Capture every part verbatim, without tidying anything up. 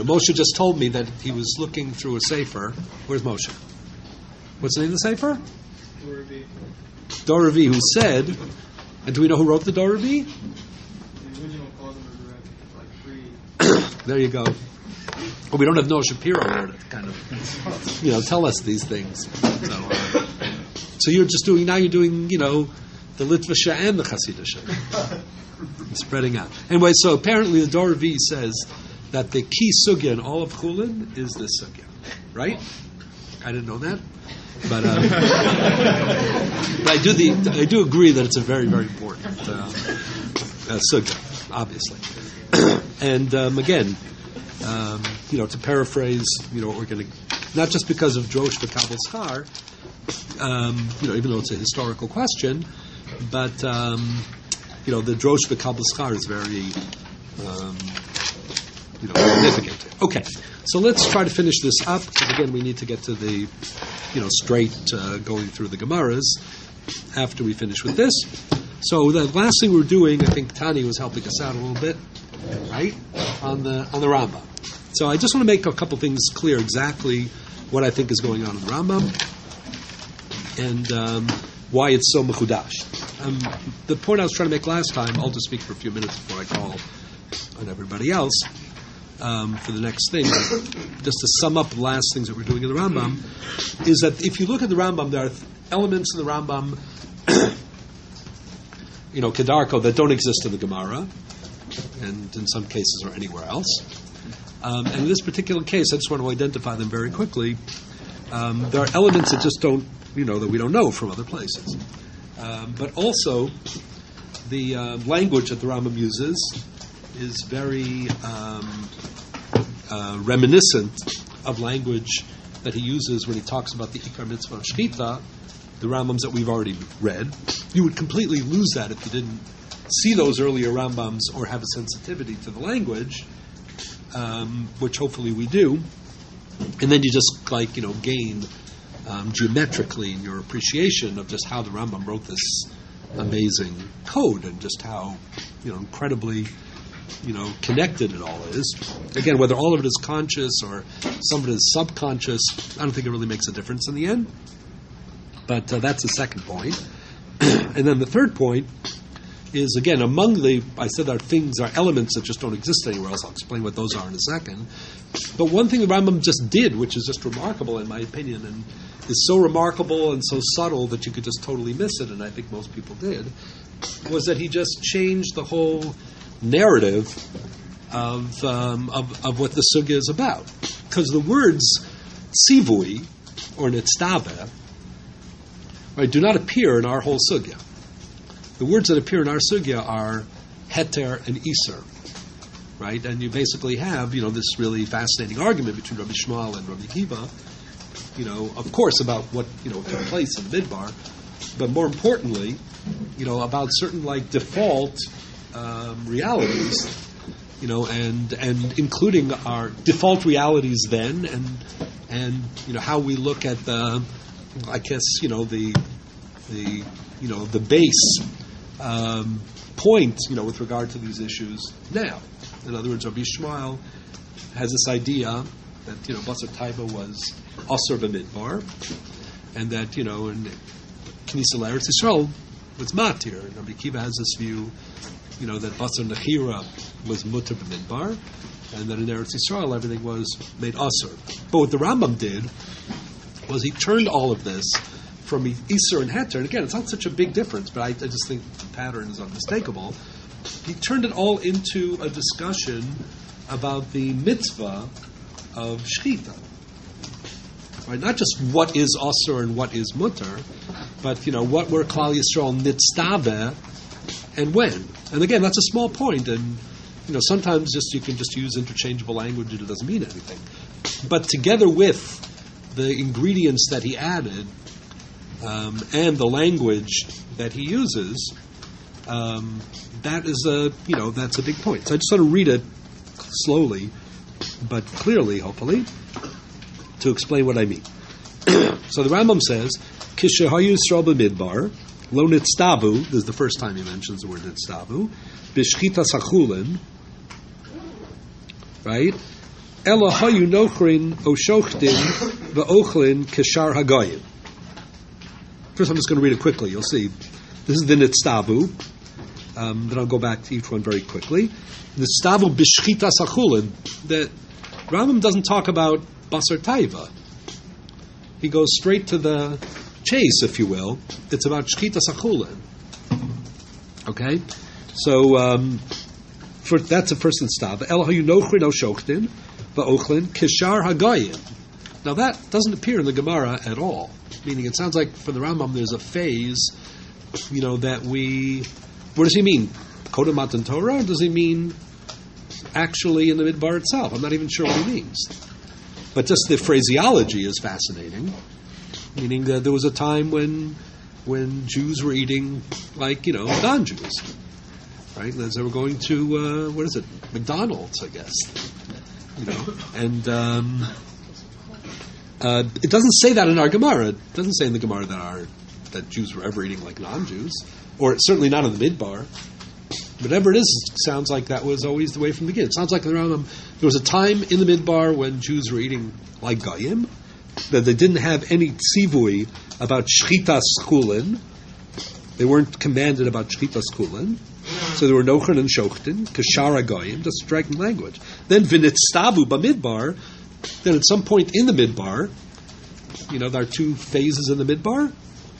Moshe just told me that he was looking through a sefer. Where's Moshe? What's the name of the sefer? Doravi. Doravi, who said, and do we know who wrote the Doravi? The original called him a like three. There you go. Well, we don't have Noah Shapiro there to kind of, you know, tell us these things. So, uh, so you're just doing, now you're doing, you know, the Litvasha and the Hasidasha. Spreading out. Anyway, so apparently the Doravi says that the key sugya in all of Chulin is this sugya. Right? I didn't know that. But, uh, but I do the I do agree that it's a very, very important uh, uh, sugya, obviously. And um, again, um, you know, to paraphrase, you know, what we're going to, not just because of Drosh v'Kabel Schar, um, you know, even though it's a historical question, but um, you know, the Drosh v'Kabel Schar is very, um, you know, significant. Okay, so let's try to finish this up because again, we need to get to the, you know, straight uh, going through the Gemaras after we finish with this. So the last thing we're doing, I think Tani was helping us out a little bit, right, on the on the Rambam. So I just want to make a couple things clear exactly what I think is going on in the Rambam and um, why it's so mechudash. Um, the point I was trying to make last time, I'll just speak for a few minutes before I call on everybody else um, for the next thing. Just to sum up the last things that we're doing in the Rambam, is that if you look at the Rambam, there are elements in the Rambam, you know, Kedarko, that don't exist in the Gemara, and in some cases or anywhere else. Um, and in this particular case, I just want to identify them very quickly. Um, there are elements that just don't, you know, that we don't know from other places. Um, but also, the uh, language that the Rambam uses is very um, uh, reminiscent of language that he uses when he talks about the Ikar Mitzvah of Shechita, the Rambams that we've already read. You would completely lose that if you didn't see those earlier Rambams or have a sensitivity to the language, um, which hopefully we do. And then you just, like, you know, gain um, geometrically in your appreciation of just how the Rambam wrote this amazing code and just how, you know, incredibly, you know, connected it all is. Again, whether all of it is conscious or some of it is subconscious, I don't think it really makes a difference in the end. But uh, that's the second point. And then the third point is, again, among the, I said there are things, are elements that just don't exist anywhere else. I'll explain what those are in a second. But one thing the Rambam just did, which is just remarkable in my opinion, and is so remarkable and so subtle that you could just totally miss it, and I think most people did, was that he just changed the whole narrative of um, of, of what the sugya is about. Because the words tzivui, or nitztaveh, right, do not appear in our whole sugya. The words that appear in our sugya are heter and iser, right? And you basically have, you know, this really fascinating argument between Rabbi Shmuel and Rabbi Kiva, you know, of course, about what, you know, took place in the Midbar, but more importantly, you know, about certain, like, default um, realities, you know, and and including our default realities then, and and you know how we look at the, I guess, you know, the the you know the base um, point, you know, with regard to these issues now. In other words, Rabbi Shmuel has this idea that, you know, Basar Taiba was Asur b'Midbar, and that, you know, in Knesset Eretz Yisrael was Matir. And Rabbi Kiva has this view, you know, that Basar Nechira was Mutter b'Midbar, and that in Eretz Yisrael everything was made Asur. But what the Rambam did was he turned all of this from Iser and Heter, and again, it's not such a big difference, but I, I just think the pattern is unmistakable. He turned it all into a discussion about the mitzvah of Shechita. Right? Not just what is Asur and what is Mutter, but, you know, what were Klal Yisrael nitztaveh and when. And again, that's a small point, and, you know, sometimes just you can just use interchangeable language and it doesn't mean anything. But together with the ingredients that he added, Um, and the language that he uses, um, that is a, you know, that's a big point. So I just want to read it slowly, but clearly, hopefully, to explain what I mean. So the Rambam says, Kishehayu Yisrael b'Midbar, lo nitztavu, this is the first time he mentions the word nitztavu, b'shchita sachulin, right? Ela hayu nochrin o shochtin va'ochlin keshar hagoyim. First, I'm just going to read it quickly. You'll see. This is the Nitztavu. Um, then I'll go back to each one very quickly. Nitztavu b'shchitas achulin. The Rambam doesn't talk about basar taiva. He goes straight to the chase, if you will. It's about shchitas achulin. Okay, so um, for, that's the first Nitztavu. El hayu nochrin o shochtin va'ochlin keshar hagoyim. Now that doesn't appear in the Gemara at all. Meaning, it sounds like for the Rambam there's a phase, you know, that we. What does he mean? Koda Matan Torah? Or does he mean actually in the Midbar itself? I'm not even sure what he means. But just the phraseology is fascinating. Meaning that there was a time when when Jews were eating like, you know, non-Jews, right? As they were going to uh, what is it, McDonald's, I guess, you know, and. Um, Uh, it doesn't say that in our Gemara. It doesn't say in the Gemara that our that Jews were ever eating like non-Jews, or certainly not in the Midbar. Whatever it is, it sounds like that was always the way from the beginning. It sounds like around them, there was a time in the Midbar when Jews were eating like Goyim, that they didn't have any tzivui about shchitas chulin. They weren't commanded about shchitas chulin. So there were nochen and shochtin, kashara Goyim, that's striking language. Then v'nitztavu b'Midbar. Then at some point in the Midbar, you know, there are two phases in the Midbar,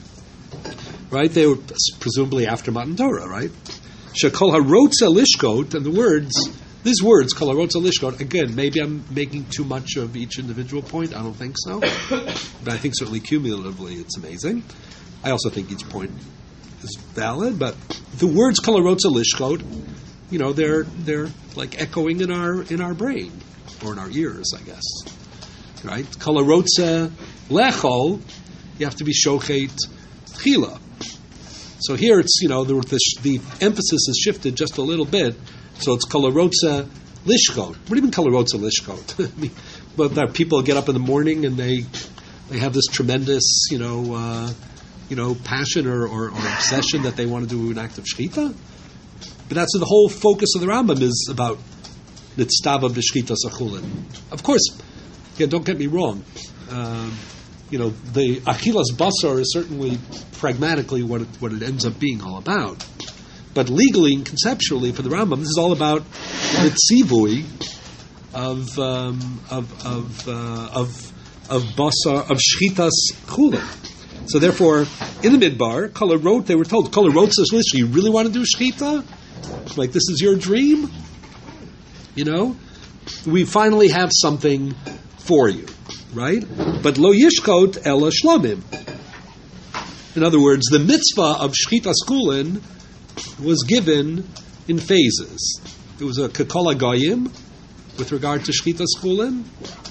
right? They were presumably after Matan Torah, right? Shekol harotza lishkot, and the words, these words, kol harotza lishkot, again, maybe I'm making too much of each individual point, I don't think so, but I think certainly cumulatively it's amazing. I also think each point is valid, but the words kol harotza lishkot, you know, they're they're like echoing in our in our brain. Or in our ears, I guess. Right? Kol harotza lechol, you have to be shochet tchila. So here it's, you know, the, the, the emphasis is shifted just a little bit. So it's kol harotza lishkot. What do you mean kol harotza lishkot? I mean, but that people get up in the morning and they they have this tremendous, you know, uh, you know, passion or, or, or obsession that they want to do an act of shechita. But that's the whole focus of the Rambam is about Nitztava b'shchitas achulin. Of course, yeah, don't get me wrong. Um, you know, the achilas basar is certainly pragmatically what it, what it ends up being all about. But legally and conceptually, for the Rambam, this is all about the tzivui of um, of of uh, of of basar of shchitas chulin. So therefore, in the Midbar, Kol harot, they were told, Kol harot says, listen, you really want to do shchita? Like this is your dream? You know, we finally have something for you, right? But lo yishkot ela shlomim. In other words, the mitzvah of shchitas chulin was given in phases. There was a kekol hagoyim with regard to shchitas chulin,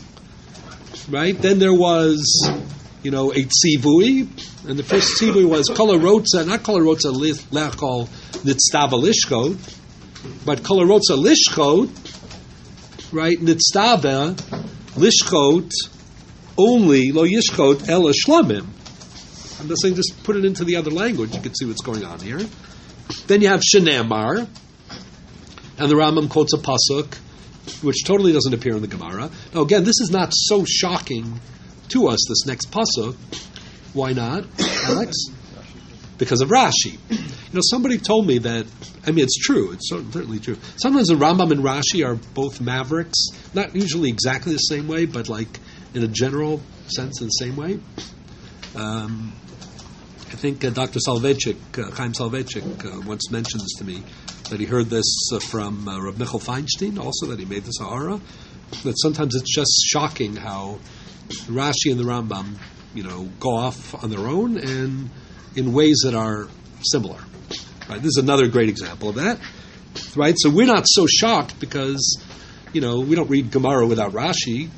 right? Then there was, you know, a tzivui, and the first tzivui was kol harotza, not kol harotza lechol nitztava lishkot, but kol harotza lishkot. Right, nitztava lishkot only lo yishkot ela shlomim. I'm just saying, just put it into the other language. You can see what's going on here. Then you have shenamar, and the Rambam quotes a pasuk, which totally doesn't appear in the Gemara. Now, again, this is not so shocking to us. This next pasuk, why not, Alex? Because of Rashi. You know, somebody told me that, I mean, it's true, it's certainly true. Sometimes the Rambam and Rashi are both mavericks, not usually exactly the same way, but like in a general sense in the same way. Um, I think uh, Doctor Soloveitchik, uh, Chaim Soloveitchik, uh, once mentioned this to me, that he heard this uh, from uh, Rav Michal Feinstein, also, that he made this ha'ara, that sometimes it's just shocking how Rashi and the Rambam, you know, go off on their own and in ways that are similar. Right? This is another great example of that. Right? So we're not so shocked because, you know, we don't read Gemara without Rashi.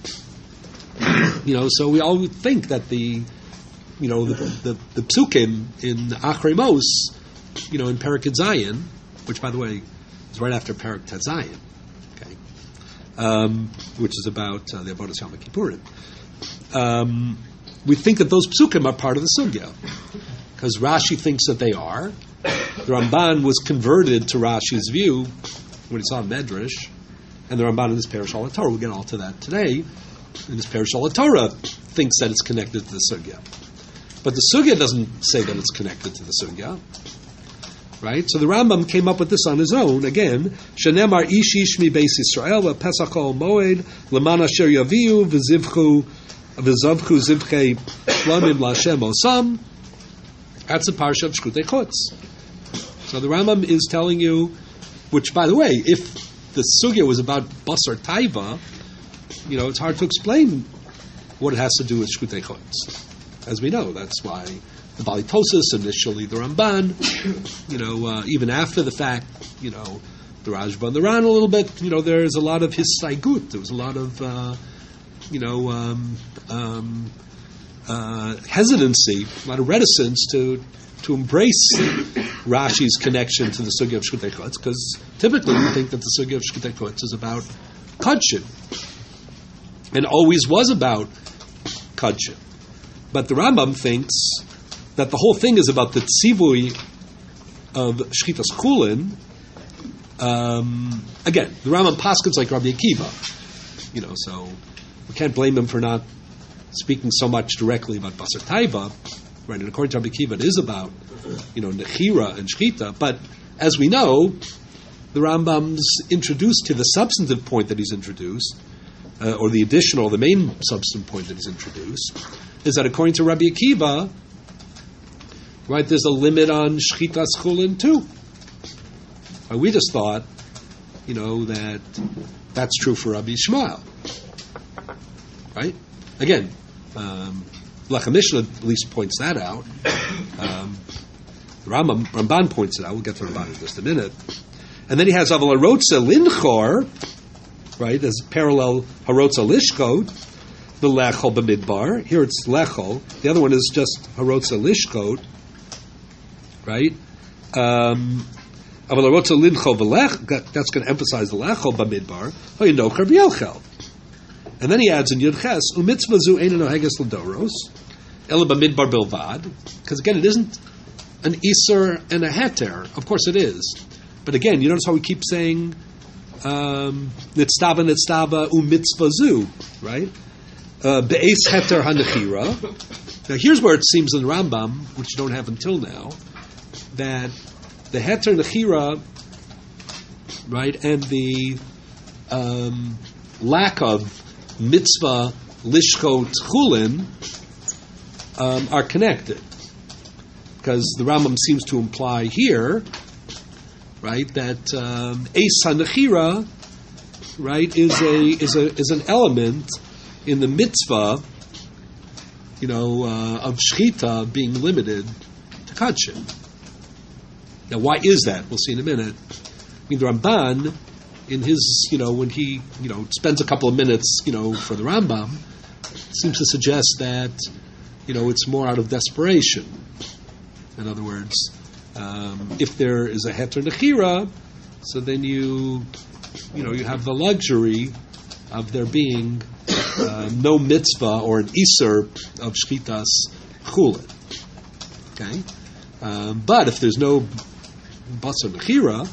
You know, so we all think that the, you know, the the, the psukim in Achrei Mos, you know, in Perek Zayin, which by the way is right after Perek Zayin, okay, um, which is about uh, the Avodas Yom Kippurim. Um, we think that those psukim are part of the sugya because Rashi thinks that they are. The Ramban was converted to Rashi's view when he saw Medrash, And the Ramban in his Perush al Torah, we'll get all to that today, in his Perush al Torah, thinks that it's connected to the Sugya. But the Sugya doesn't say that it's connected to the Sugya. Right? So the Rambam came up with this on his own. Again, Shenemar ish ish mi beis Yisrael, Pesach ol moed, leman asher yaviu, v'zivchu, v'zavchu zivchei shlamim l'Hashem osam. That's the parsha of Shkutei Chutz. So the Rambam is telling you, which, by the way, if the sugya was about basar taiva, you know, it's hard to explain what it has to do with Shkutei Chutz. As we know, that's why the Bali Tosis, initially the Ramban, you know, uh, even after the fact, you know, the Rajba and the Ran a little bit, you know, there's a lot of histaigut, there was a lot of, uh, you know, um, um, uh, hesitancy, a lot of reticence to to embrace Rashi's connection to the Sugya of Shkutei Chutz, because typically we think that the Sugya of Shkutei Chutz is about Kudshim, and always was about Kudshim. But the Rambam thinks that the whole thing is about the tzivui of Shchitas Chulin. Um, again, the Rambam paskins like Rabbi Akiva, you know, so we can't blame him for not speaking so much directly about Basar Taiva, right? And according to Rabbi Akiva, it is about, you know, Nechira and Shchita. But as we know, the Rambam's introduced to the substantive point that he's introduced, uh, or the additional, the main substantive point that he's introduced, is that according to Rabbi Akiva, right, there's a limit on Shchitas Chulin too. Uh, we just thought, you know, that that's true for Rabbi Yishmael, right? Again, um, Lechem Mishnah at least points that out. Um, Rambam, Ramban points it out. We'll get to Ramban in just a minute. And then he has Aval Harotza Linchor, right, as parallel Harotza Lishkot, the Lechol B'midbar. Here it's Lechol. The other one is just Harotza Lishkot, right? Um, Aval Harotza Linchol V'lech, that's going to emphasize the Lechol B'midbar. Oh, you know, B'yelchel. And then he adds in Yud Ches, umitzvah zu eina noheges l'doros, ela b'midbar bilvad, because again, it isn't an iser and a heter. Of course it is. But again, you notice how we keep saying, um, nitztava, nitztava, umitzvah zu, right? Uh, be'es heter hanechira. Now here's where it seems in the Rambam, which you don't have until now, that the heter nechira, right, and the um, lack of mitzvah lishkot chulin um, are connected, because the Rambam seems to imply here, right, that um, eis hanechira, right, is a is a is an element in the mitzvah, you know, uh, of shchita being limited to kudshim. Now, why is that? We'll see in a minute. I mean, the Ramban, in his, you know, when he, you know, spends a couple of minutes, you know, for the Rambam, seems to suggest that, you know, it's more out of desperation. In other words, um, if there is a heter nechira, so then you, you know, you have the luxury of there being uh, no mitzvah or an iser of shchitas chulin. Okay, um, but if there's no basar nechira,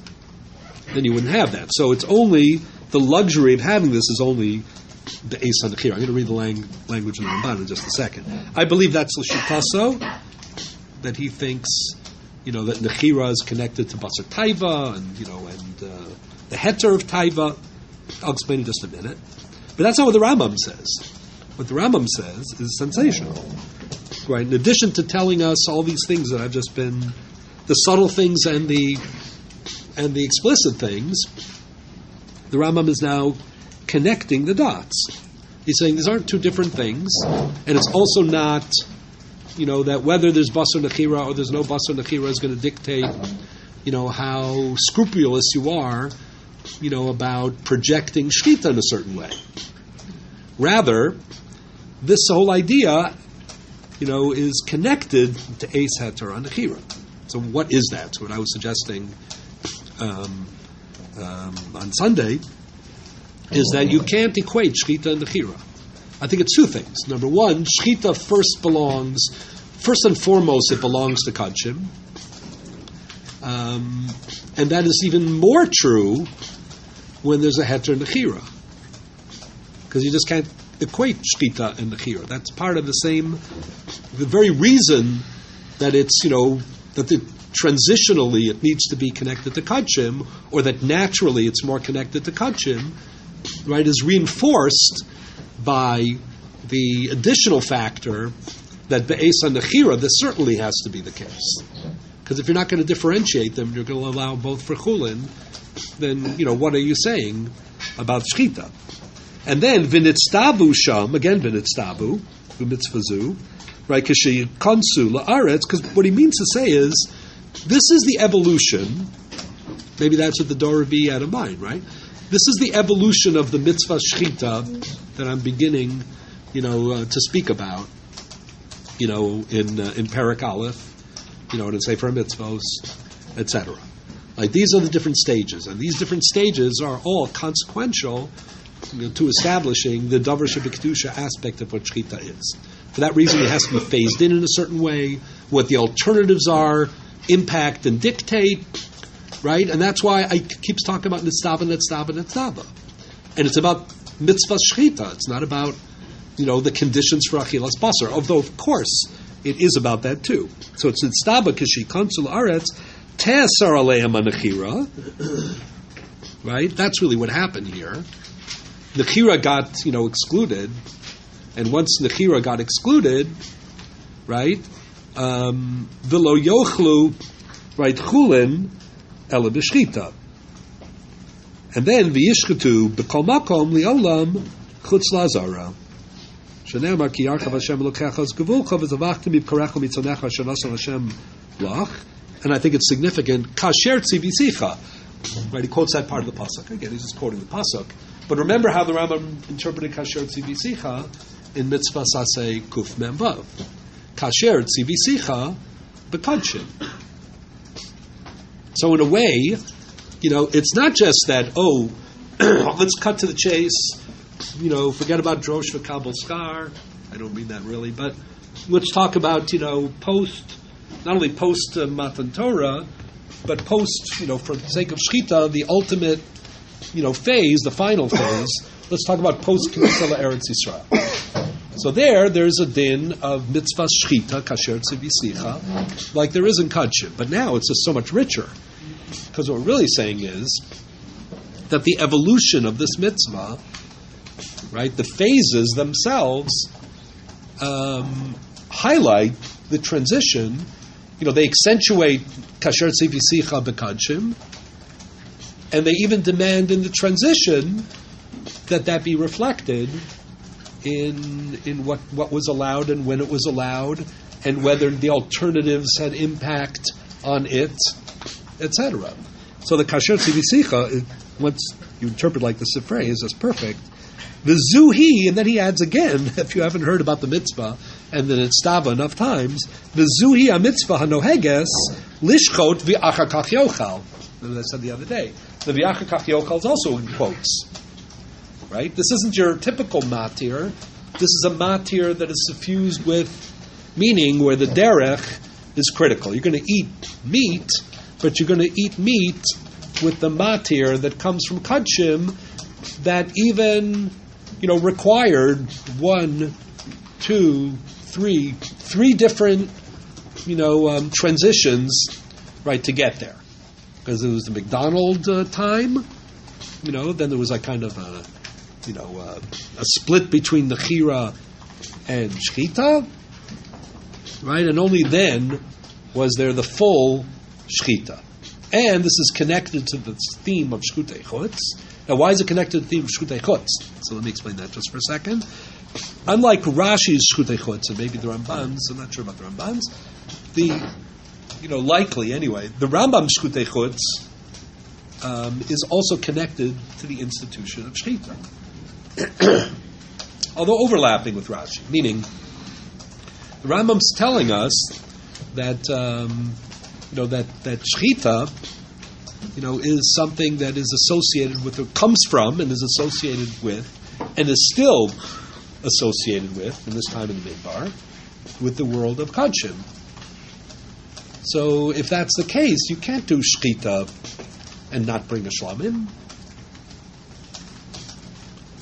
then you wouldn't have that. So it's only the luxury of having this is only the eis hanechira. I'm going to read the lang- language in the Ramban in just a second. I believe that's l'shitaso, that he thinks, you know, that nechira is connected to basar taiva, and you know, and uh, the heter of taiva. I'll explain in just a minute. But that's not what the Rambam says. What the Rambam says is sensational, right? In addition to telling us all these things that I've just been, the subtle things and the and the explicit things, the Rambam is now connecting the dots. He's saying these aren't two different things, and it's also not, you know, that whether there's basar nechira or there's no basar nechira is going to dictate, you know, how scrupulous you are, you know, about projecting shchita in a certain way. Rather, this whole idea, you know, is connected to eis heter nechira. So what is that? So what I was suggesting um, um, on Sunday is that you can't equate shchita and nechira. I think it's two things. Number one, shchita first belongs, first and foremost, it belongs to kudshim. Um, and that is even more true when there's a heter nechira, because you just can't equate shchita and nechira. That's part of the same, the very reason that it's, you know, that the, transitionally it needs to be connected to kachim, or that naturally it's more connected to kachim, right, is reinforced by the additional factor that be'esa nechira, this certainly has to be the case. Because if you're not going to differentiate them, you're going to allow both for chulin, then, you know, what are you saying about shchita? And then v'nitztabu sham, again v'nitztabu, v'mitzvazu, right, k'shei konsu la'aretz, because what he means to say is, this is the evolution, maybe that's what the Doravi had in mind, right? This is the evolution of the mitzvah shchita that I'm beginning, you know, uh, to speak about, you know, in uh, in Perek Aleph, you know, in Sefer Mitzvos, et cetera. Like, these are the different stages, and these different stages are all consequential, you know, to establishing the davar shebekdusha aspect of what shchita is. For that reason, it has to be phased in in a certain way. What the alternatives are, impact and dictate, right? And that's why I keeps talking about nitztava, nitztava, nitztava. And it's about mitzvah shchita. It's not about, you know, the conditions for achilas basar. Although, of course, it is about that too. So it's nitztava k'shi konsul aretz te'asar aleim nechira, right? That's really what happened here. Nechira got, you know, excluded, and once nechira got excluded, right? Um, V'lo yochlu, right, chulin, ela b'shchita. And then v'yishchetu b'kol makom li'olam chutz la'azara. Shene'amar ki yarchav Hashem elokecha z'gevulcha v'zavachtem b'karecha mitzonecha shenasan Hashem lach. And I think it's significant, kasher tzivisicha. Right, he quotes that part of the pasuk. Again, he's just quoting the pasuk. But remember how the Rambam interpreted kasher tzivisicha in mitzvah saseh kuf mem vav. Kasher tzivisicha b'kadshim. So in a way, you know, it's not just that, oh, let's cut to the chase, you know, forget about drosh v'kabel skar. I don't mean that really, but let's talk about, you know, post, not only post uh, Matan Torah, but post, you know, for the sake of shchita, the ultimate, you know, phase, the final phase. Let's talk about post Knesset Eretz Yisrael. So there, there's a din of mitzvah shchita, kasher tzivisicha, like there is in Kadshim. But now it's just so much richer. Because what we're really saying is that the evolution of this mitzvah, right, the phases themselves um, highlight the transition. You know, they accentuate kasher tzivisicha b'Kadshim, and they even demand in the transition that that be reflected in in what, what was allowed and when it was allowed, and whether the alternatives had impact on it, et cetera. So the kasher tzivisicha, once you interpret like the phrase, that's perfect. The zuhi, and then he adds again, if you haven't heard about the mitzvah, and then it's stava enough times, the zuhi a mitzvah hanoheges lishchot v'achar kach yochal. As I said the other day, the v'achar kach yochal is also in quotes. Right? This isn't your typical matir. This is a matir that is suffused with meaning where the derech is critical. You're going to eat meat, but you're going to eat meat with the matir that comes from Kadshim that even, you know, required one, two, three, three different, you know, um, transitions, right, to get there. Because it was the McDonald uh, time, you know, then there was like kind of a, you know, uh, a split between the Chira and Shchita, right? And only then was there the full Shchita. And this is connected to the theme of Shkutei Chutz. Now, why is it connected to the theme of Shkutei Chutz? So let me explain that just for a second. Unlike Rashi's Shkutei Chutz, and maybe the Ramban's, I'm not sure about the Ramban's, the, you know, likely anyway, the Rambam's Shkutei Chutz um, is also connected to the institution of Shchita. Although overlapping with Rashi, meaning the Rambam's telling us that um, you know that that shchita, you know, is something that is associated with, or comes from, and is associated with, and is still associated with in this time in the Midbar, with the world of Kadshim. So, if that's the case, you can't do shchita and not bring a shlamim.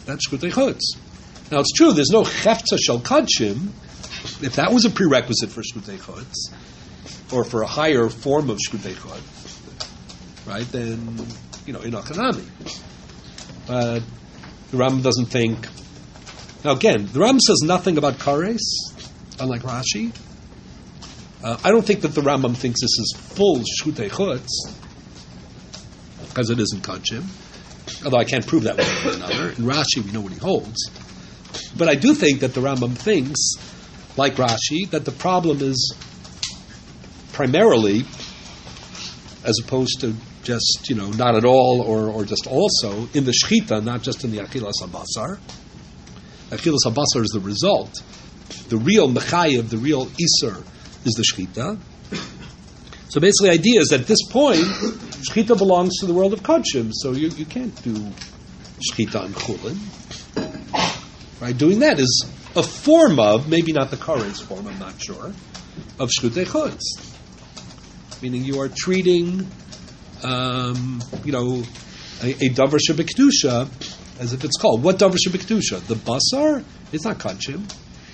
That's shkutei chutz. Now it's true, there's no chefza shel kadshim. If that was a prerequisite for shkutei chutz, or for a higher form of shkutei chutz, right, then, you know, in Achanami. But the Rambam doesn't think. Now again, the Rambam says nothing about kares, unlike Rashi. Uh, I don't think that the Rambam thinks this is full shkutei chutz, because it isn't kadshim. Although I can't prove that one way or another. In Rashi, we know what he holds. But I do think that the Rambam thinks, like Rashi, that the problem is primarily, as opposed to just, you know, not at all or, or just also, in the shechita, not just in the achilas habasar. Achilas habasar is the result. The real mechayev, the real iser, is the shechita. So basically the idea is that at this point, shechita belongs to the world of kodshim, so you, you can't do shechita on chulin. Right? Doing that is a form of, maybe not the kares form, I'm not sure, of shkutei chutz. Meaning you are treating, um, you know, a, a davar shebekdusha as if it's called. What davar shebekdusha? The basar? It's not kodshim.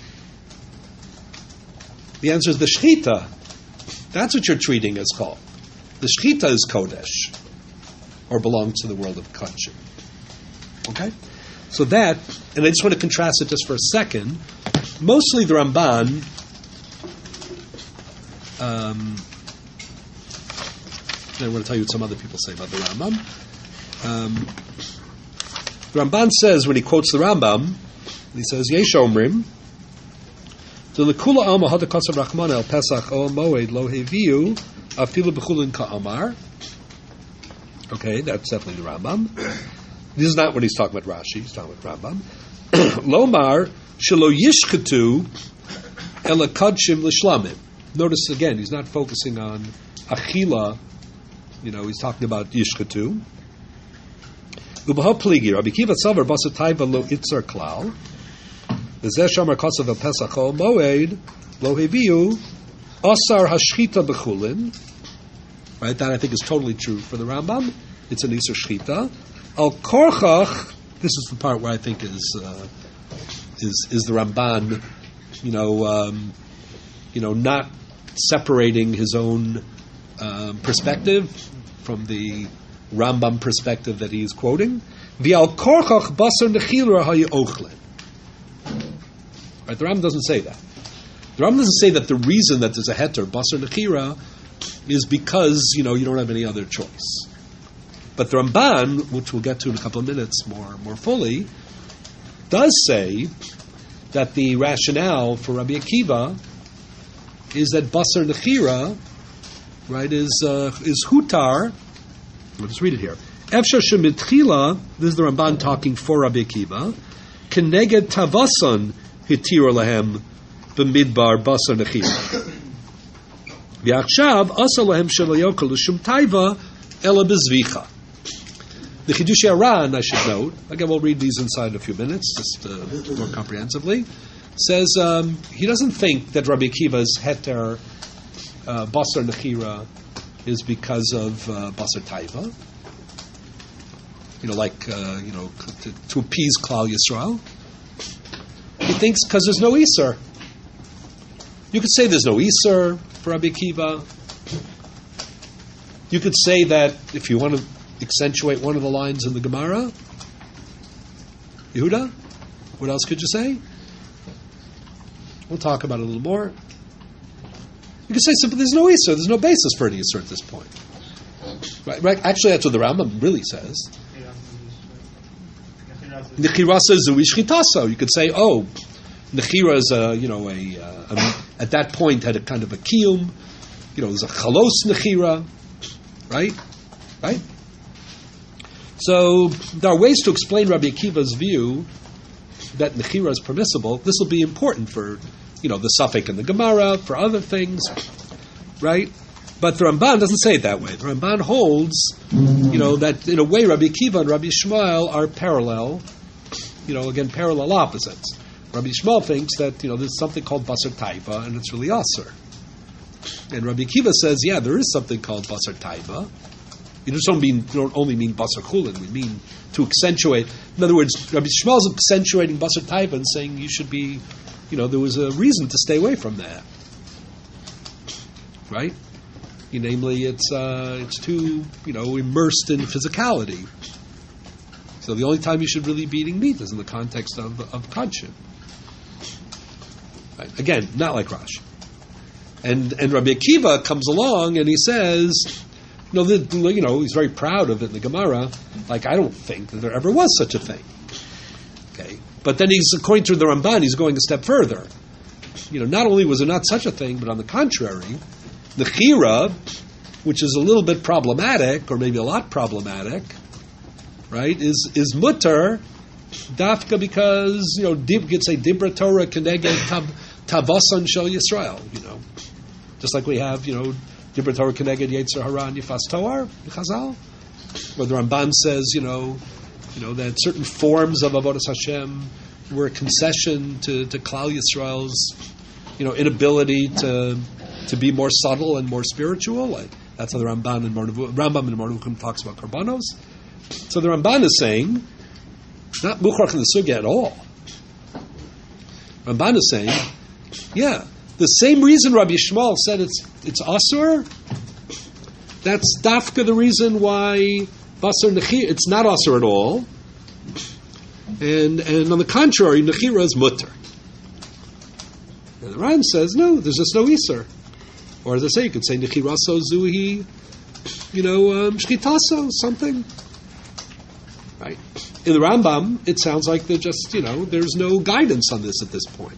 The answer is the shechita. That's what you're treating as called. The shechita is kodesh, or belongs to the world of kodshim. Okay? So that, and I just want to contrast it just for a second, mostly the Ramban, um, I want to tell you what some other people say about the Rambam. Um, the Ramban says, when he quotes the Rambam, he says, Yesh Omrim, the lekula alma hada kasav rachmana el pesach o moed lo heviu afilu b'chulin ka'amar. Okay, that's definitely the Rambam. This is not what he's talking about Rashi, he's talking about Rambam. Lomar shelo yishketu ela kadshim l'shlamim. Notice again, he's not focusing on achila, you know, he's talking about yishketu. Ubaha pligi, Rabbi Kiva Tzavar basa taiva lo itzar klal. V'zeh shamar kasav el pesach o moed lo heviu asar hashchita b'chulin. Right, that I think is totally true for the Rambam. It's an isur shchita. Al korchach, this is the part where I think is uh, is is the Ramban, you know, um, you know, not separating his own um, perspective from the Rambam perspective that he's quoting. V'al korchach basar nechilra hayochlin. Right, the Rambam doesn't say that. The Rambam doesn't say that the reason that there's a heter basar nechira is because, you know, you don't have any other choice. But the Ramban, which we'll get to in a couple of minutes more more fully, does say that the rationale for Rabbi Akiva is that basar nechira, right, is uh, is hutar. Let's read it here. Efshar shemitchila, this is the Ramban talking for Rabbi Akiva, keneged tavason hitira lahem b'midbar basar nechira. V'achshav asa lahem shelo yokel l'shum taiva ela bezvicha. The Chidushei Aran, I should note, again we'll read these inside in a few minutes, just uh, more comprehensively, says um, he doesn't think that Rabbi Akiva's heter uh, basar nechira is because of uh, basar taiva. You know, like, uh, you know, to, to appease Klal Yisrael. He thinks because there's no Isur. You could say there's no Isur for Rabbi Akiva. You could say that if you want to accentuate one of the lines in the Gemara, Yehuda, what else could you say? We'll talk about it a little more. You could say simply there's no Isur, there's no basis for any Isur at this point. Right, right? Actually, that's what the Rambam really says. Nechirasa zui shchitaso. You could say, oh, Nechira is a, you know, a, a, a at that point had a kind of a kiyum. You know, there's a chalos Nechira, right? Right? So there are ways to explain Rabbi Akiva's view that Nechira is permissible. This will be important for, you know, the Safek and the Gemara, for other things, right? But the Ramban doesn't say it that way. The Ramban holds, you know, that in a way Rabbi Akiva and Rabbi Yishmael are parallel, you know, again, parallel opposites. Rabbi Yishmael thinks that, you know, there's something called basar taiva, and it's really asur. And Rabbi Akiva says, yeah, there is something called basar taiva, You just don't mean you don't only mean basar chulin. We mean to accentuate. In other words, Rabbi Shmuel is accentuating basar taiva and saying you should be, you know, there was a reason to stay away from that, right? You, namely, it's uh, it's too, you know, immersed in physicality. So the only time you should really be eating meat is in the context of of kadshim. Right? Again, not like Rashi. And and Rabbi Akiva comes along and he says, you know, the, you know, he's very proud of it in the Gemara. Like, I don't think that there ever was such a thing. Okay, but then he's, according to the Ramban, he's going a step further. You know, not only was there not such a thing, but on the contrary, the chira, which is a little bit problematic, or maybe a lot problematic, right, is is mutter dafka because, you know, dib could say dibra Torah keneged tavasan shel Yisrael, you know, just like we have, you know, dibra Torah keneged yetzer hara and yifas toar Chazal, where the Ramban says, you know, you know that certain forms of avodas Hashem were a concession to to Klal Yisrael's, you know, inability to to be more subtle and more spiritual. Like, that's how the Ramban and Rambam and Marnukim talks about karbanos. So the Ramban is saying, not mukhrach in the sugya at all. Ramban is saying, yeah, the same reason Rabbi Yishmael said it's it's asur, that's dafka the reason why basar nechira, it's not asur at all. And and on the contrary, nechira is mutter. And the Ram says, no, there's just no isur. Or as I say, you could say nechiraso zuhi, you know, um, shkitaso, something. Right? In the Rambam, it sounds like they're just, you know, there's no guidance on this at this point.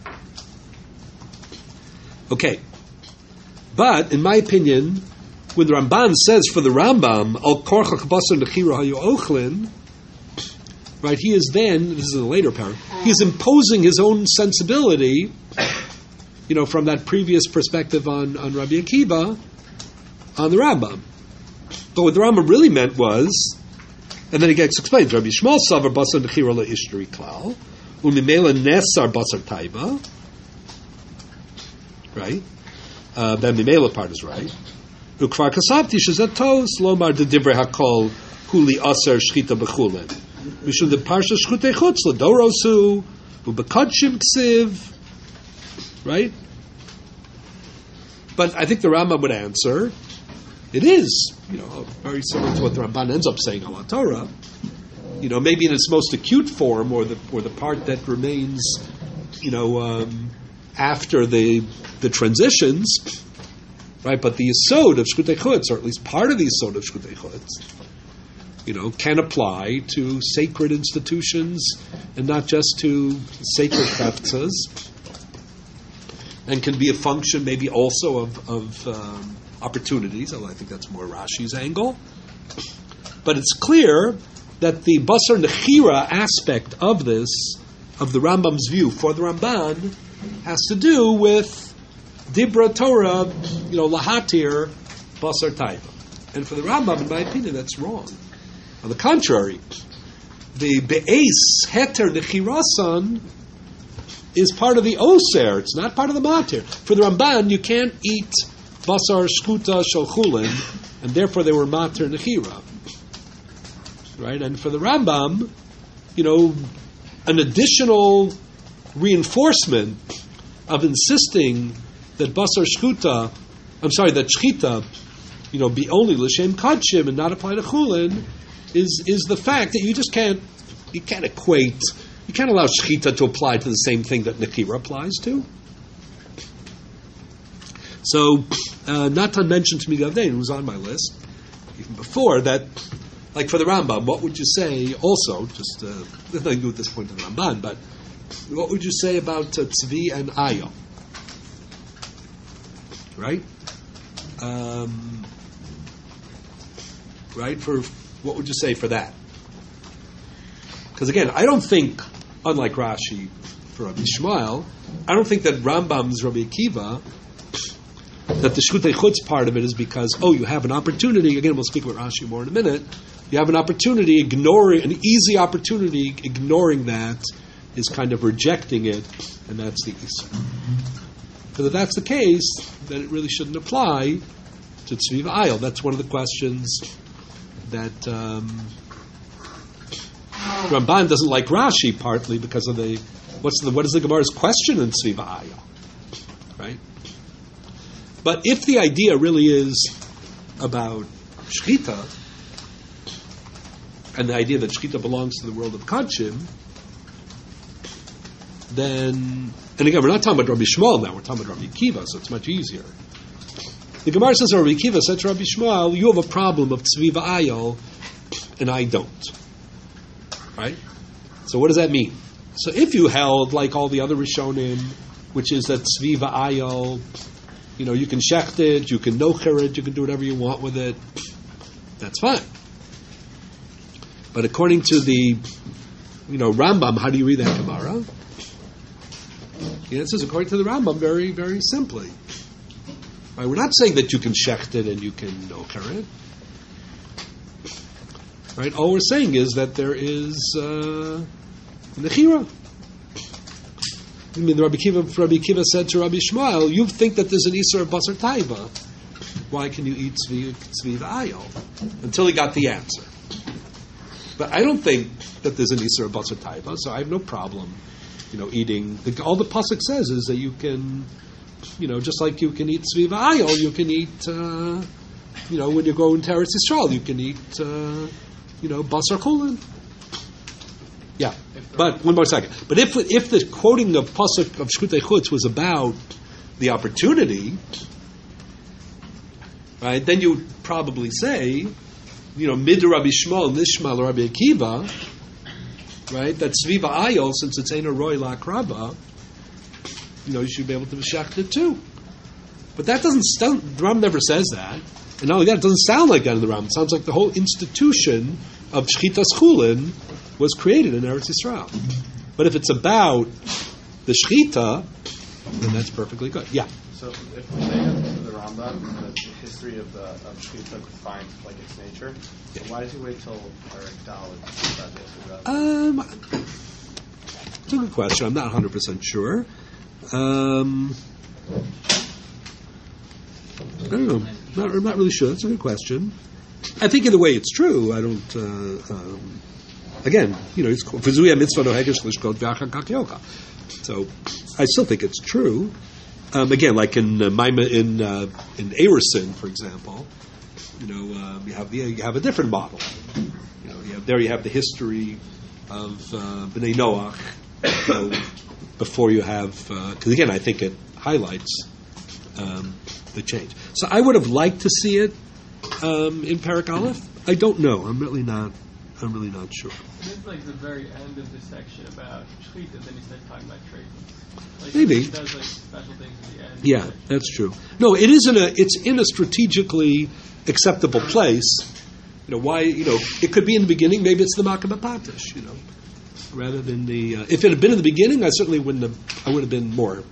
Okay. But, in my opinion, when the Ramban says for the Rambam, al korchach basar nechira hayu ochlin, right, he is then, this is in the later paragraph, he is imposing his own sensibility, you know, from that previous perspective on, on Rabbi Akiva, on the Rambam. But what the Rambam really meant was, and then he gets explained, Rabbi Shmuel savar basar nechira le'ishteri klal, u'mimela nesar basar taiva, right? Uh, then the mimela part is right. U'kvar kasavti shezet tos lomar de divrei hakol huli aser shchita b'chulin. Mishum the parsha shchutei chutz l'dorosu u'bekadshim ksiv. Right? But I think the Rambam would answer, it is, you know, very similar to what the Ramban ends up saying on Torah. You know, maybe in its most acute form, or the or the part that remains, you know, um, after the the transitions, right? But the yesod of shkutei chutz, or at least part of the yesod of shkutei chutz, you know, can apply to sacred institutions and not just to sacred chaftzas. And can be a function maybe also of, of um, opportunities, although I think that's more Rashi's angle. But it's clear that the basar nechira aspect of this, of the Rambam's view for the Ramban, has to do with dibra Torah, you know, lahatir basar taiva. And for the Rambam, in my opinion, that's wrong. On the contrary, the be'es heter nechirasan is part of the oser. It's not part of the matir. For the Ramban, you can't eat basar shkuta shel chulin, and therefore they were matir nechira. Right? And for the Rambam, you know, an additional reinforcement of insisting that basar shkuta, I'm sorry, that shchita, you know, be only l'shem kadshim and not apply to chulin, is is the fact that you just can't you can't equate. You can't allow shechita to apply to the same thing that nekira applies to. So, uh, Natan mentioned to me the other day, and it was on my list even before, that, like for the Rambam, what would you say also, just, uh, nothing to do at this point to the Ramban, but what would you say about uh, tzvi and ayo? Right? Um, right? For, what would you say for that? Because again, I don't think, unlike Rashi for Rabbi Shmuel, I don't think that Rambam's Rabbi Akiva, that the Shkutei Chutz part of it is because, oh, you have an opportunity, again, we'll speak about Rashi more in a minute, you have an opportunity, ignoring, an easy opportunity, ignoring that is kind of rejecting it, and that's the Isser. Because if that's the case, then it really shouldn't apply to Tzvi V'ayil. That's one of the questions that um, Ramban doesn't like Rashi partly because of the what's the what is the Gemara's question in Tzviva Ayal, right? But if the idea really is about Shechita, and the idea that Shechita belongs to the world of Kodshim, then, and again, we're not talking about Rabbi Shmuel now, we're talking about Rabbi Akiva, so it's much easier. The Gemara says, Rabbi Akiva said to Rabbi Shmuel, you have a problem of Tzviva Ayal, and I don't. Right? So what does that mean? So if you held, like all the other Rishonim, which is that Tzviva Ayal, you know, you can shecht it, you can nocher it, you can do whatever you want with it, that's fine. But according to the, you know, Rambam, how do you read that Gemara? The answer is, according to the Rambam, very, very simply. Right? We're not saying that you can shecht it and you can nocher it. Right? All we're saying is that there is uh, nechira. I mean, the Rabbi Kiva, Rabbi Kiva said to Rabbi Shmuel, you think that there's an Isser of Basar Taiva. Why can you eat Tzviva Ayal? Until he got the answer. But I don't think that there's an Isser of Basar Taiva, so I have no problem, you know, eating. The, all the pasuk says is that you can, you know, just like you can eat Tzviva Ayal, you can eat, uh, you know, when you go into Eretz Yisrael, you can eat, uh, you know, Basar Chulin. Yeah, but one more second. But if if the quoting of pasuk of Shkutei Chutz was about the opportunity, right, then you would probably say, you know, mid Rabbi Shmuel, Nishma Rabbi Akiva, right, that Tzviva Ayal, since it's Ein Roy Lakraba, you know, you should be able to shecht it too. But that doesn't sound, the Ram never says that. And not only that, it doesn't sound like that in the Ram. It sounds like the whole institution of Shchitas Chulin was created in Eretz Yisrael. But if it's about the Shechita, then that's perfectly good. Yeah. So if we say in the Rambam, the history of the of Shechita defines like its nature, so Yeah. why did you wait till Eric Dahl to start the history of that? Um, it's a good question. I'm not one hundred percent sure. Um, I don't know. Not, I'm not really sure. That's a good question. I think in a way it's true. I don't. Uh, um, again, you know, it's Vizuya mitzvah no hegesh lishkot v'achar kach yoka. So I still think it's true. Um, again, like in uh, Maima, in uh, in Erusin, for example, you know, um, you have the, you have a different model. You know, you have, there you have the history of uh, Bnei Noach. You know, before you have, because uh, again, I think it highlights um, the change. So I would have liked to see it um, in Perek Aleph. I don't know. I'm really not. I'm really not sure. It's like the very end of the section about Shechita, then he starts talking about treifas. Like Maybe. He does like special things at the end. Yeah, that's true. No, it is in a. It's in a strategically acceptable place. You know why? You know, it could be in the beginning. Maybe it's the Makabah Patish. You know, rather than the. Uh, if it had been in the beginning, I certainly wouldn't have. I would have been more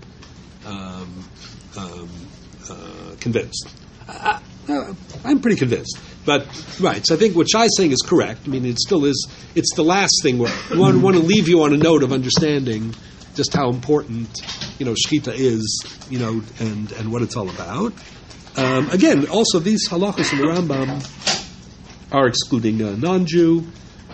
um, um, uh, convinced. I, I, I'm pretty convinced. But right, so I think what Shai's saying is correct. I mean, it still is. It's the last thing. Where we want, want to leave you on a note of understanding just how important, you know, Shechita is, you know, and, and what it's all about. Um, again, also these halachos in the Rambam are excluding a non-Jew.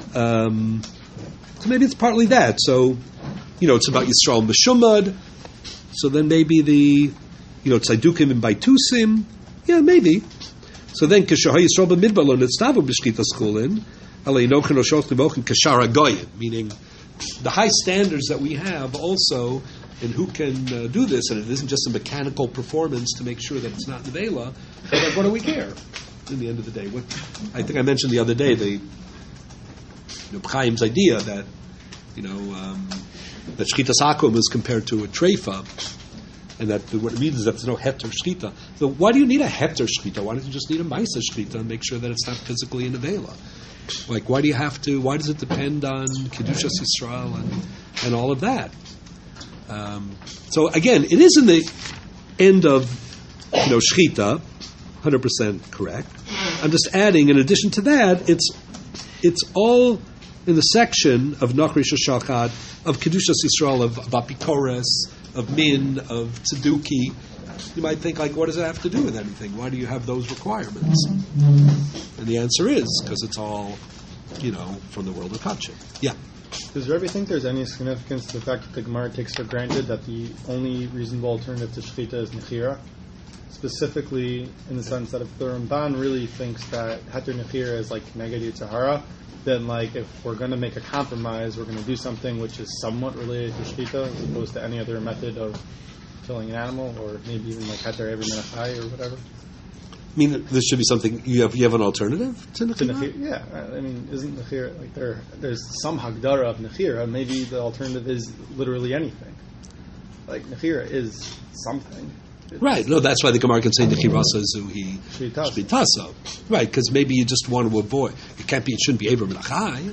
Um, so maybe it's partly that. So, you know, it's about Yisrael Meshumad. So then maybe the, you know, Tzadukim and Baitusim. Yeah, maybe. So then, Kishah Yisrael b'midbar lo nitztavu b'shchitas chulin, alei nochen oshot levochen kashara goyim, meaning the high standards that we have also in who can uh, do this, and it isn't just a mechanical performance to make sure that it's not nevela. Like, what do we care? In the end of the day, what I think I mentioned the other day, the you know, Chaim's idea that you know um, that shchitas akum is compared to a treifa. And that what it means is that there's no heter shchita. So why do you need a heter shchita? Why don't you just need a maisa shchita and make sure that it's not physically in a vela? Like, why do you have to? Why does it depend on kedushas Yisrael and and all of that? Um, so again, it is in the end of you know shchita, one hundred percent correct. I'm just adding, in addition to that, it's it's all in the section of Nachri Shashachad, of kedushas Yisrael, of, of apikores, of min, of tzeduki, you might think, like, what does it have to do with anything? Why do you have those requirements? And the answer is because it's all, you know, from the world of Kachim. Yeah. Does Rebbe think there's any significance to the fact that the Gemara takes for granted that the only reasonable alternative to Shechita is Nechira? Specifically, in the sense that if the Ramban really thinks that Heter Nechira is like Neged Yitzhahara, then, like, if we're going to make a compromise, we're going to do something which is somewhat related to Shechita as opposed to any other method of killing an animal, or maybe even like Heter Every Menachai or whatever. I mean, this should be something you have. You have an alternative to Nechira? Nechira? Yeah, I mean, isn't Nechira like there? There's some Hagdara of Nechira. Maybe the alternative is literally anything. Like Nechira is something. It's Right. No, that's why the Gemara can say Nechirasa Zuhi Shvitasa. Shvitasa. Right, because maybe you just want to avoid. It can't be. It shouldn't be Abram Menachai.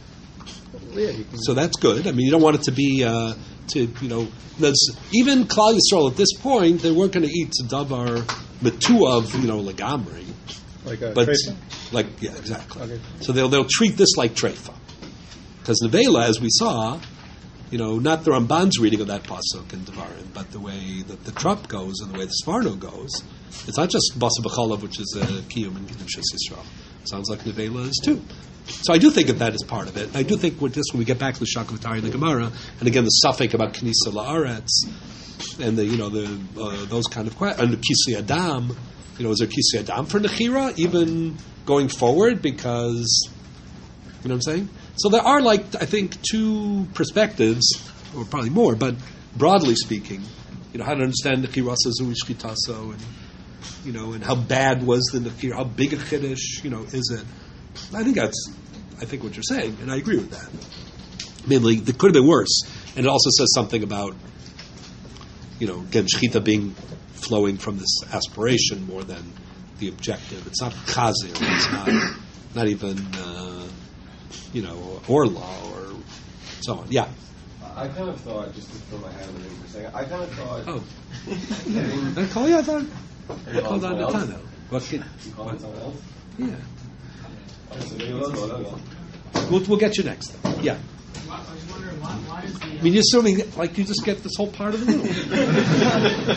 Yeah, you can, So that's good. I mean, you don't want it to be uh, to you know. That's, even Klal Yisrael at this point, they weren't going to eat davar metua of you know legamri, like a but treifa? like yeah, exactly. Okay. So they'll they'll treat this like treifa, because nevela, as we saw, you know, not the Ramban's reading of that pasuk in Devarim, but the way that the Trup goes and the way the Sforno goes, it's not just basa b'chalav, which is a kiyum in Kedushas Yisrael. Sounds like nevela is too. So I do think that that is part of it. I do think with this, when we get back to the Shakavatari and the Gemara, and again the suffix about Knisa La'aretz, and the you know the uh, those kind of questions, and the Kisi Adam, you know, is there Kisi Adam for Nechira even going forward? Because you know what I'm saying. So there are, like, I think, two perspectives, or probably more, but broadly speaking, you know, how to understand Nechirasa Zui Shchitaso, and you know, and how bad was the Nechira, how big a Chiddush, you know, is it? I think that's, I think what you're saying, and I agree with that. I mean, like, it could have been worse, and it also says something about, you know, again, Shechita being flowing from this aspiration more than the objective. It's not Chazir, it's not, not even, uh, you know, or law, or so on. Yeah. I kind of thought, just to throw my hand in the ring for a second, I kind of thought. Oh. getting- I call you, I thought. Are you calling Hold on someone to else? Tano. What can, You calling someone else? yeah. Okay, so maybe let's go, let's go. We'll, we'll get you next then. Yeah. I was wondering why, why does the I mean, you're assuming, like, you just get this whole part of the middle.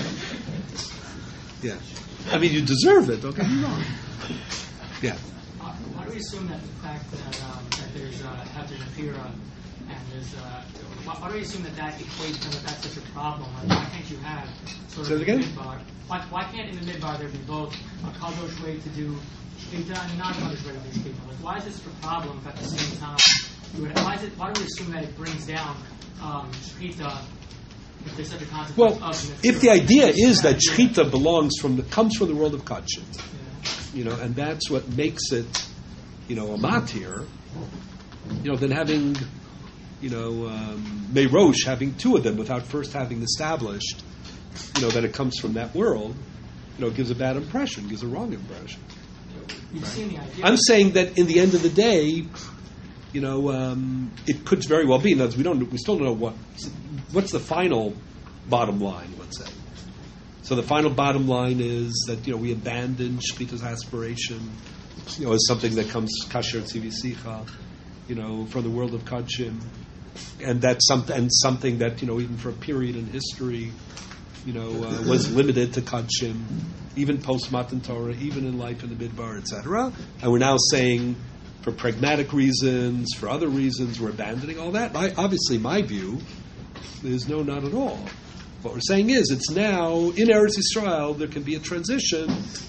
Yeah. I mean, you deserve it, don't get me wrong. Yeah. Uh, Why do we assume that the fact that, um, that there's uh, Heter Nechira and there's uh, why, why do we assume that that equates and that that's such a problem? Like, why can't you have sort Say of it in again? the midbar? Why, why can't in the midbar there be both a kadosh way to do shkita and a non-kadosh way to do shkita? Like, why is this a problem if at the same time? You would, why is it? Why do we assume that it brings down um, shkita? If there's such a consequence Well, of Nechira? if the idea is that Shechita belongs from the, comes from the world of Kachim, Yeah. you know, and that's what makes it, you know, a matir, you know, then having, you know, um, Meirosh, having two of them without first having established, you know, that it comes from that world, you know, gives a bad impression, gives a wrong impression. You've seen the idea. I'm saying that in the end of the day, you know, um, it could very well be. In other words, we don't, we still don't know what, what's the final bottom line. Let's say. So the final bottom line is that, you know, we abandon Shechita's aspiration, you know, as something that comes kasher tzivisicha, you know, from the world of Kachim, and that's something, and something that, you know, even for a period in history, you know, uh, was limited to Kachim, even post Matan Torah, even in life in the Midbar, et cetera. And we're now saying, for pragmatic reasons, for other reasons, we're abandoning all that. I, obviously, my view is no, not at all. What we're saying is, it's now in Eretz Yisrael there can be a transition,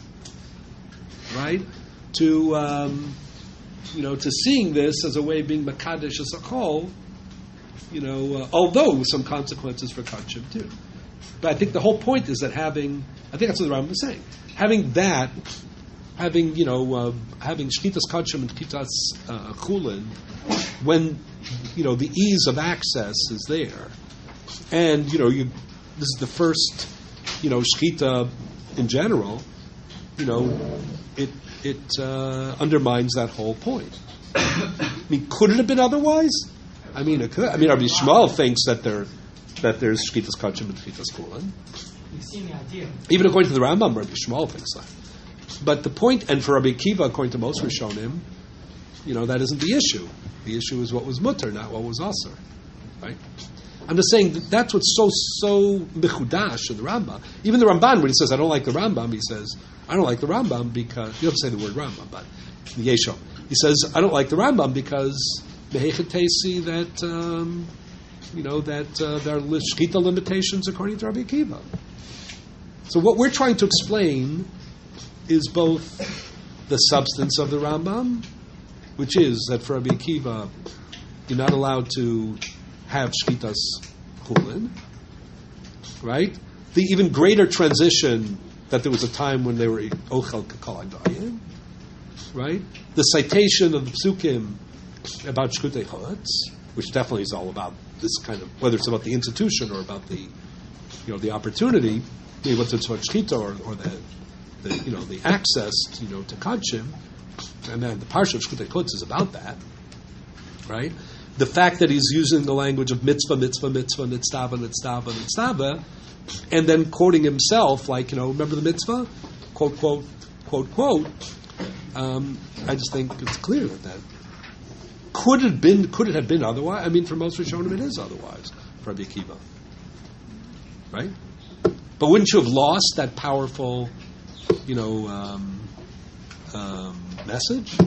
right, to um, you know, to seeing this as a way of being makadesh as a whole. You know, uh, although with some consequences for Kachim too. But I think the whole point is that having, I think that's what the Rambam was saying, having that. Having, you know, uh, having Shkitas Kachim and Shkitas uh, Chulin, when, you know, the ease of access is there, and, you know, you, this is the first, you know, Shkita in general, you know, it it uh, undermines that whole point. I mean, could it have been otherwise? I mean, it could. I mean, Rabbi Shmuel thinks that there that there's Shkitas Kachim and Shkitas Chulin. You've seen the idea. Even according to the Rambam, Rabbi Shmuel thinks that. But the point, and for Rabbi Akiva, according to most Rishonim, you know, that isn't the issue. The issue is what was mutter, not what was asr. Right? I'm just saying that that's what's so so mechudash in the Rambam. Even the Ramban, when he says I don't like the Rambam, he says I don't like the Rambam because you don't say the word Rambam, but the Yesho. He says I don't like the Rambam because mehechetesi that um, you know that uh, there are shchita limitations according to Rabbi Akiva. So what we're trying to explain is both the substance of the Rambam, which is that for Rabbi Akiva, you're not allowed to have shchitas chulin, right? The even greater transition that there was a time when they were ochel kakal agdayim, right? The citation of the psukim about shkutei chutz, which definitely is all about this kind of, whether it's about the institution or about the, you know, the opportunity, whether it's about shchita or, or the, the, you know, the access, you know, to kadshim, and then the parsha of shkutei chutz is about that, right? The fact that he's using the language of mitzvah, mitzvah, mitzvah, nitztava, nitztava, nitztava, and then quoting himself, like, you know, remember the mitzvah? Quote, quote, quote, quote. Um, I just think it's clear that that could it been, could it have been otherwise? I mean, for most Rishonim, it is otherwise for Rabbi Akiva, right? But wouldn't you have lost that powerful, you know, um, um, message?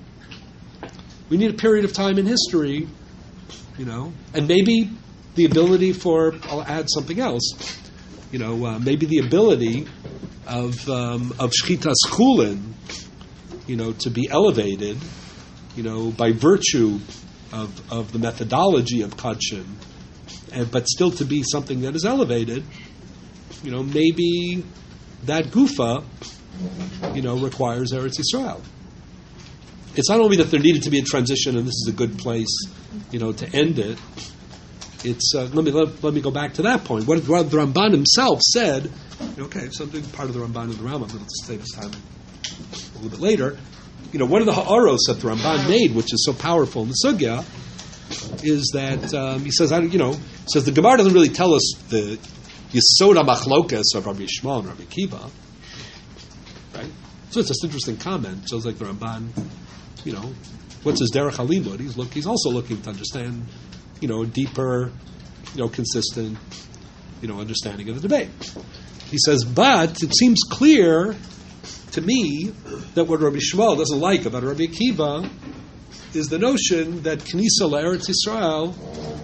We need a period of time in history, you know, and maybe the ability for, I'll add something else, you know, uh, maybe the ability of um, of shchitas chulin, you know, to be elevated, you know, by virtue of of the methodology of kadshim, and but still to be something that is elevated, you know, maybe that gufa, you know, requires Eretz Yisrael. It's not only that there needed to be a transition, and this is a good place, you know, to end it. It's uh, let me let, let me go back to that point. What, what the Ramban himself said. Okay, something part of the Ramban and the Rambam. Let's say this time a little bit later. You know, one of the ha'aros that the Ramban made, which is so powerful in the sugya, is that um, he says, I, you know, says the Gemara doesn't really tell us the Yesod HaMachlokas of Rabbi Yishmael and Rabbi Akiva, right? So it's just an interesting comment. Shows like the Ramban. You know, what's his derech halimud? He's look. He's also looking to understand, you know, a deeper, you know, consistent, you know, understanding of the debate. He says, but it seems clear to me that what Rabbi Shmuel doesn't like about Rabbi Akiva is the notion that Knisa LaEretz Yisrael,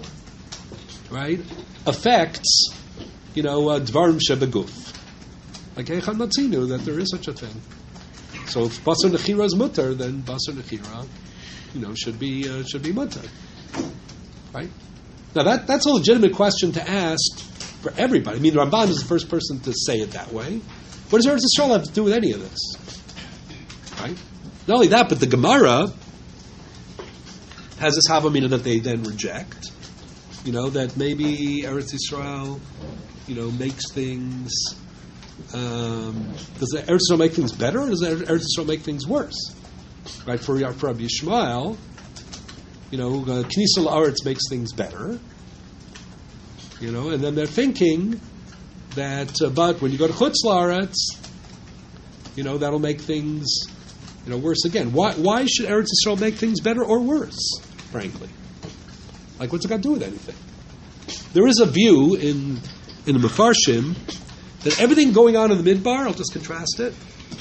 right, affects, you know, uh, Dvarim Shebeguf. Like Eichad Matzinu, that there is such a thing. So if Basar Nechira is mutter, then Basar Nechira, you know, should be uh, should be mutter, right? Now that that's a legitimate question to ask for everybody. I mean, Ramban is the first person to say it that way. What does Eretz Yisrael have to do with any of this, right? Not only that, but the Gemara has this havamina that they then reject. You know, that maybe Eretz Yisrael, you know, makes things. Um, does the Eretz Yisrael make things better, or does the Eretz Yisrael make things worse? Right, for, for Rabbi Yishmael, you know, uh, Knisa L'Aretz makes things better, you know, and then they're thinking that, uh, but when you go to Chutz L'Aretz, you know, that'll make things, you know, worse again. Why, why should Eretz Yisrael make things better or worse, frankly? Like, what's it got to do with anything? There is a view in in the Mefarshim that everything going on in the Midbar, I'll just contrast it,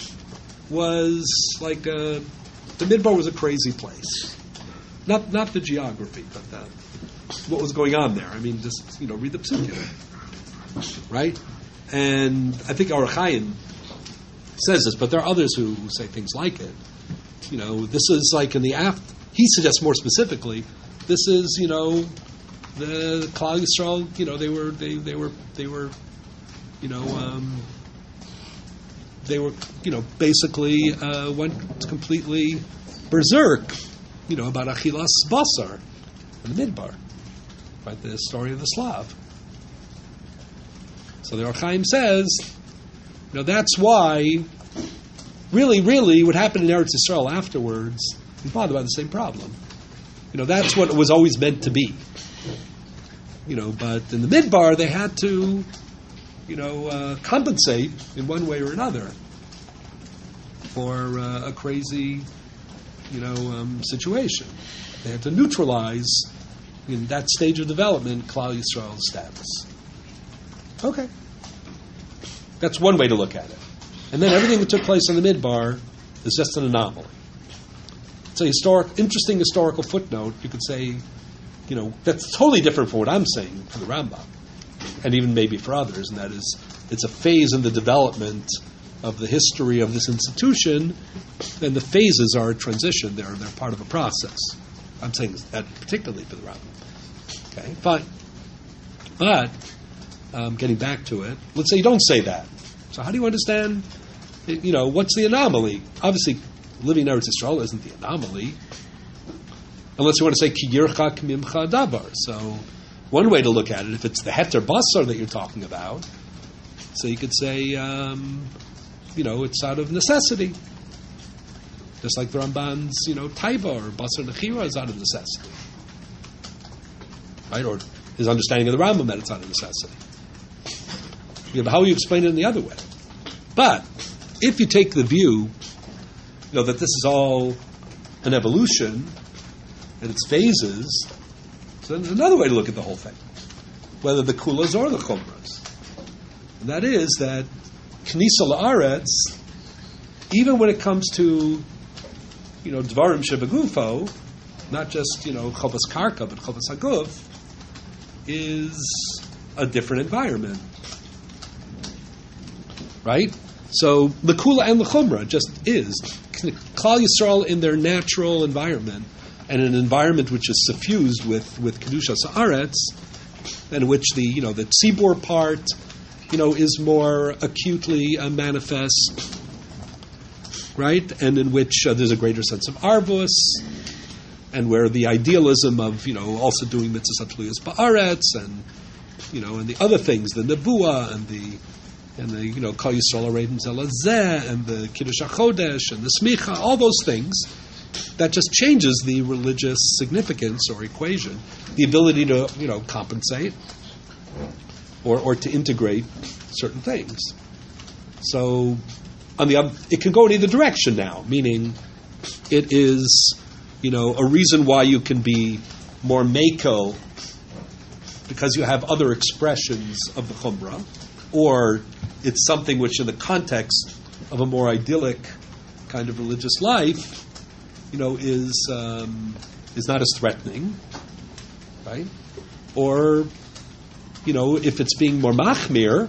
was like a, the Midbar was a crazy place. Not not the geography, but the, what was going on there. I mean, just, you know, read the Psukim, right? And I think Orach Chaim says this, but there are others who, who say things like it. You know, this is like in the aft. He suggests more specifically, this is, you know, the Klal Yisrael. You know, they were they they were they were. You know, um, they were, you know, basically uh, went completely berserk, you know, about Achilas Basar in the Midbar, right? The story of the Slav. So the Orach Chaim says, you know, that's why, really, really, what happened in Eretz Yisrael afterwards is bothered by the same problem. You know, that's what it was always meant to be. You know, but in the Midbar, they had to, you know, uh, compensate in one way or another for uh, a crazy, you know, um, situation. They had to neutralize, in that stage of development, Klal Yisrael's status. Okay. That's one way to look at it. And then everything that took place in the Midbar is just an anomaly. It's a historic, interesting historical footnote. You could say, you know, that's totally different from what I'm saying for the Rambam, and even maybe for others, and that is, it's a phase in the development of the history of this institution, and the phases are a transition. They're, they're part of a process. I'm saying that particularly for the Rambam. Okay, fine. But, um, getting back to it, let's say you don't say that. So how do you understand, you know, what's the anomaly? Obviously, living in Eretz Yisrael isn't the anomaly, unless you want to say ki yircha k'mimcha davar. So one way to look at it, if it's the heter basar that you're talking about, so you could say, um, you know, it's out of necessity. Just like the Ramban's, you know, taiba or basar nechira is out of necessity. Right? Or his understanding of the Rambam that it's out of necessity. Yeah, but how will you explain it in the other way? But if you take the view, you know, that this is all an evolution and its phases, so there's another way to look at the whole thing, whether the kulas or the chumras. And that is that Knisa La'aretz, even when it comes to, you know, Dvarim Shebegufo, not just, you know, Chavas Karka, but Chavas Haguf, is a different environment. Right? So the Kula and the Chumra just is. Klal Yisrael in their natural environment, and an environment which is suffused with, with Kedushas Haaretz, and in which the, you know, the Tzibur part, you know, is more acutely uh, manifest, right? And in which uh, there's a greater sense of Arvus, and where the idealism of, you know, also doing mitzvahs atluyas ba'aretz, and, you know, and the other things, the nevuah, and the, and the, you know, Kol Yisrael Areidim Zelazeh, and the Kiddush HaChodesh, and the Smicha, all those things, that just changes the religious significance or equation, the ability to, you know, compensate or or to integrate certain things. So, on the other, it can go in either direction now, meaning it is, you know, a reason why you can be more mako because you have other expressions of the Chumrah, or it's something which, in the context of a more idyllic kind of religious life, you know, is um, is not as threatening, right? Or, you know, if it's being more machmir,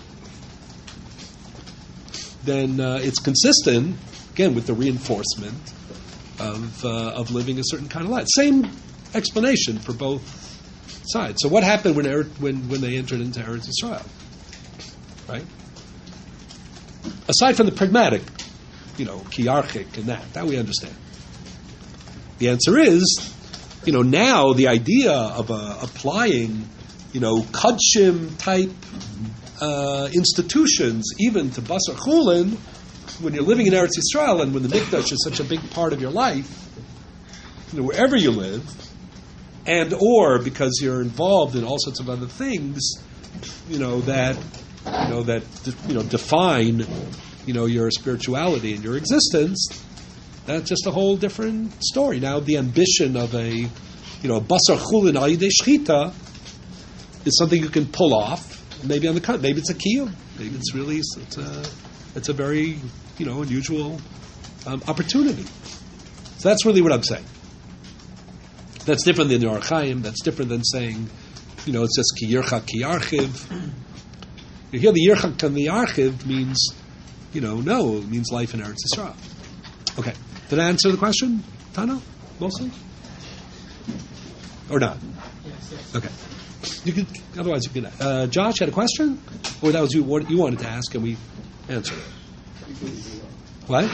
then uh, it's consistent, again, with the reinforcement of uh, of living a certain kind of life. Same explanation for both sides. So what happened when er- when when they entered into Eretz Yisrael, right? Aside from the pragmatic, you know, kiyarchik and that, that we understand. The answer is, you know, now the idea of uh, applying, you know, kudshim type uh, institutions even to Basar Chulin, when you're living in Eretz Yisrael and when the Mikdash is such a big part of your life, you know, wherever you live, and or because you're involved in all sorts of other things, you know, that you know that you know define, you know, your spirituality and your existence. That's just a whole different story. Now, the ambition of a, you know, Basar Chulin al Yidei Shchita is something you can pull off. Maybe on the cut, maybe it's a kiyum. Maybe it's really it's a, it's a very, you know, unusual um, opportunity. So that's really what I'm saying. That's different than the Or Chaim. That's different than saying, you know, it's just ki yircha ki yarchiv. You hear the yircha and the yarchiv means, you know, no, it means life in Eretz Yisrael. Okay. Did I answer the question, Tano? Mostly? Or not? Yes, yes. Okay. You could, otherwise you can. Uh, Josh had a question? Or that was you, what you wanted to ask and we answered it? What?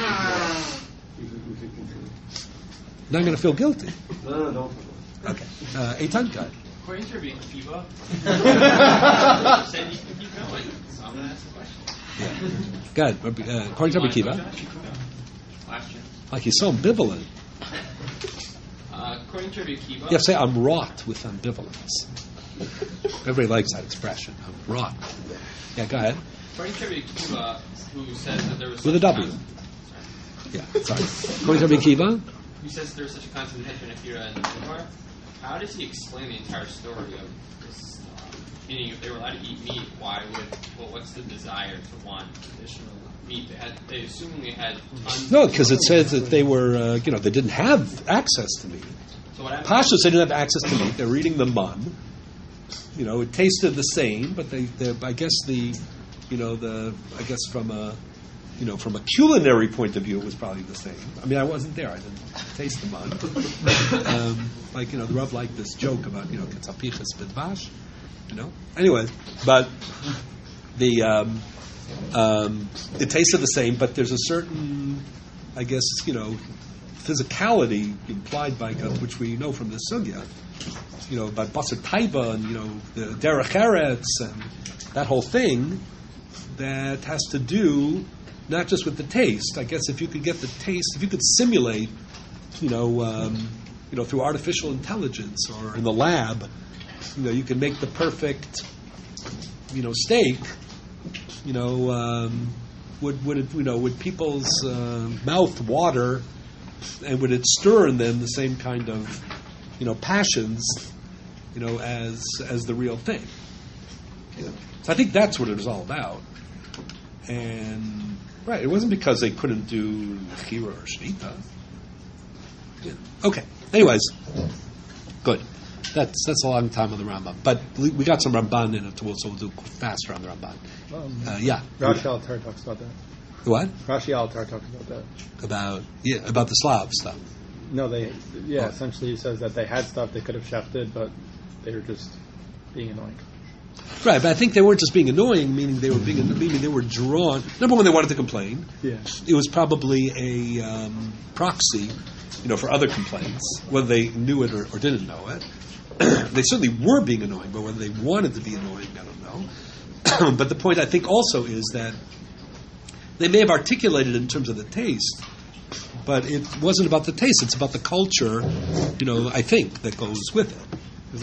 Now I'm going to feel guilty. No, no, don't. Okay. Uh, Eitan, go ahead. According to Rabbi Akiva, said you can keep going, so I'm going to ask the question. Yeah. Go ahead. Uh, according to Rabbi Akiva. Last year. Like he's so ambivalent. Uh, according to Rabbi Akiva, You have to say, I'm wrought with ambivalence. Everybody likes that expression. I'm wrought. Yeah, go ahead. according to Rabbi Akiva, who says that there was With a such W. Con- Yeah, sorry. According to Rabbi Akiva, who says there was such a constant heter nefira in the Midbar, how does he explain the entire story of this? Um, meaning, if they were allowed to eat meat, why would? Well, what's the desire to want additional meat? They had. They assumingly had tons. No, because it says that they were, uh, you know, they didn't have access to meat. So what happened? Pashtus, they didn't have access to meat. They were eating the mun. You know, it tasted the same, but they, they I guess the, you know, the, I guess from a, you know, from a culinary point of view, it was probably the same. I mean, I wasn't there. I didn't taste the mun. um, like, you know, the Rav liked this joke about, you know, ketzapichas bidvash, you know. Anyway, but the, um, um, it tasted the same, but there's a certain, I guess, you know, physicality implied by God, which we know from the sugya, you know, by Basar Taiba and, you know, the Derech Eretz and that whole thing that has to do not just with the taste. I guess if you could get the taste, if you could simulate, you know, um, you know, through artificial intelligence or in the lab, you know, you can make the perfect, you know, steak. You know, um, would would it, you know, would people's uh, mouth water, and would it stir in them the same kind of, you know, passions, you know, as as the real thing? You know? So I think that's what it was all about. And right, it wasn't because they couldn't do chira or shvita. Yeah. Okay. Anyways, good. That's that's a long time on the Rambam, but we got some Ramban in it, so we'll do faster on the Ramban. Um, uh, yeah. Rashi Altar talks about that. What? Rashi Altar talks about that. About yeah, about the Slav stuff. No, they yeah. Oh. Essentially, he says that they had stuff they could have shefted, but they were just being annoying. Right, but I think they weren't just being annoying, meaning they were being meaning they were drawn. Number one, they wanted to complain. Yeah. It was probably a um, proxy, you know, for other complaints, whether they knew it or, or didn't know it. They certainly were being annoying, but whether they wanted to be annoying, I don't know. But the point, I think, also is that they may have articulated it in terms of the taste, but it wasn't about the taste. It's about the culture, you know, I think, that goes with it.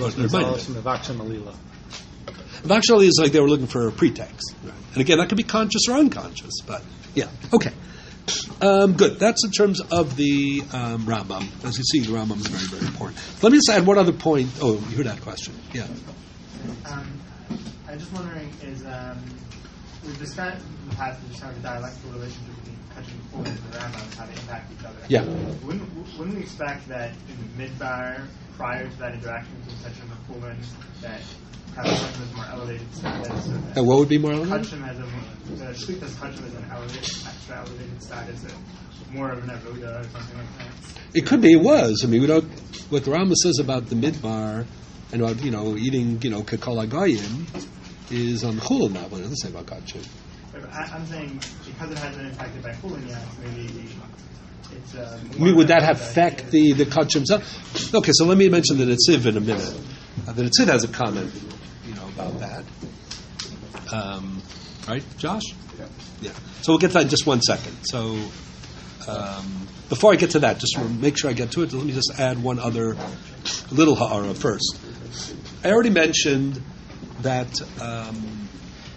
Actually, it's like they were looking for a pretext. Right? And again, that could be conscious or unconscious, but yeah. Okay. Um, good. That's in terms of the um, Rambam. As you see, the Rambam is very, very important. Let me just add one other point. Oh, you heard that question. Yeah. Um, I'm just wondering, is um, we've discussed in the past just how the dialectical relationship between Kachim and Chulin and the Rambam, how they impact each other. Yeah. Wouldn't, wouldn't we expect that in the Midbar, prior to that interaction between Kachim and Chulin, that Kachim has more elevated status? And what would be more elevated? Kachim has a the Shlichus Kachim has an elevated, extra elevated status, and more of an avoda or something like that. It could be. It was. I mean, we don't. What the Rambam says about the midbar and about, you know, eating, you know, kekol agayim is on the chulin now, but it doesn't say about kachim. I'm saying because it hasn't been impacted by chulin yet, maybe it's. Uh, I mean, would that affect the the kachim? Okay, so let me mention the Netziv in a minute. Uh, the Netziv has a comment, you know, about that. Um, right, Josh? Yeah. Yeah. So we'll get to that in just one second. So um, before I get to that, just to make sure I get to it, let me just add one other little ha'ara first. I already mentioned that, um,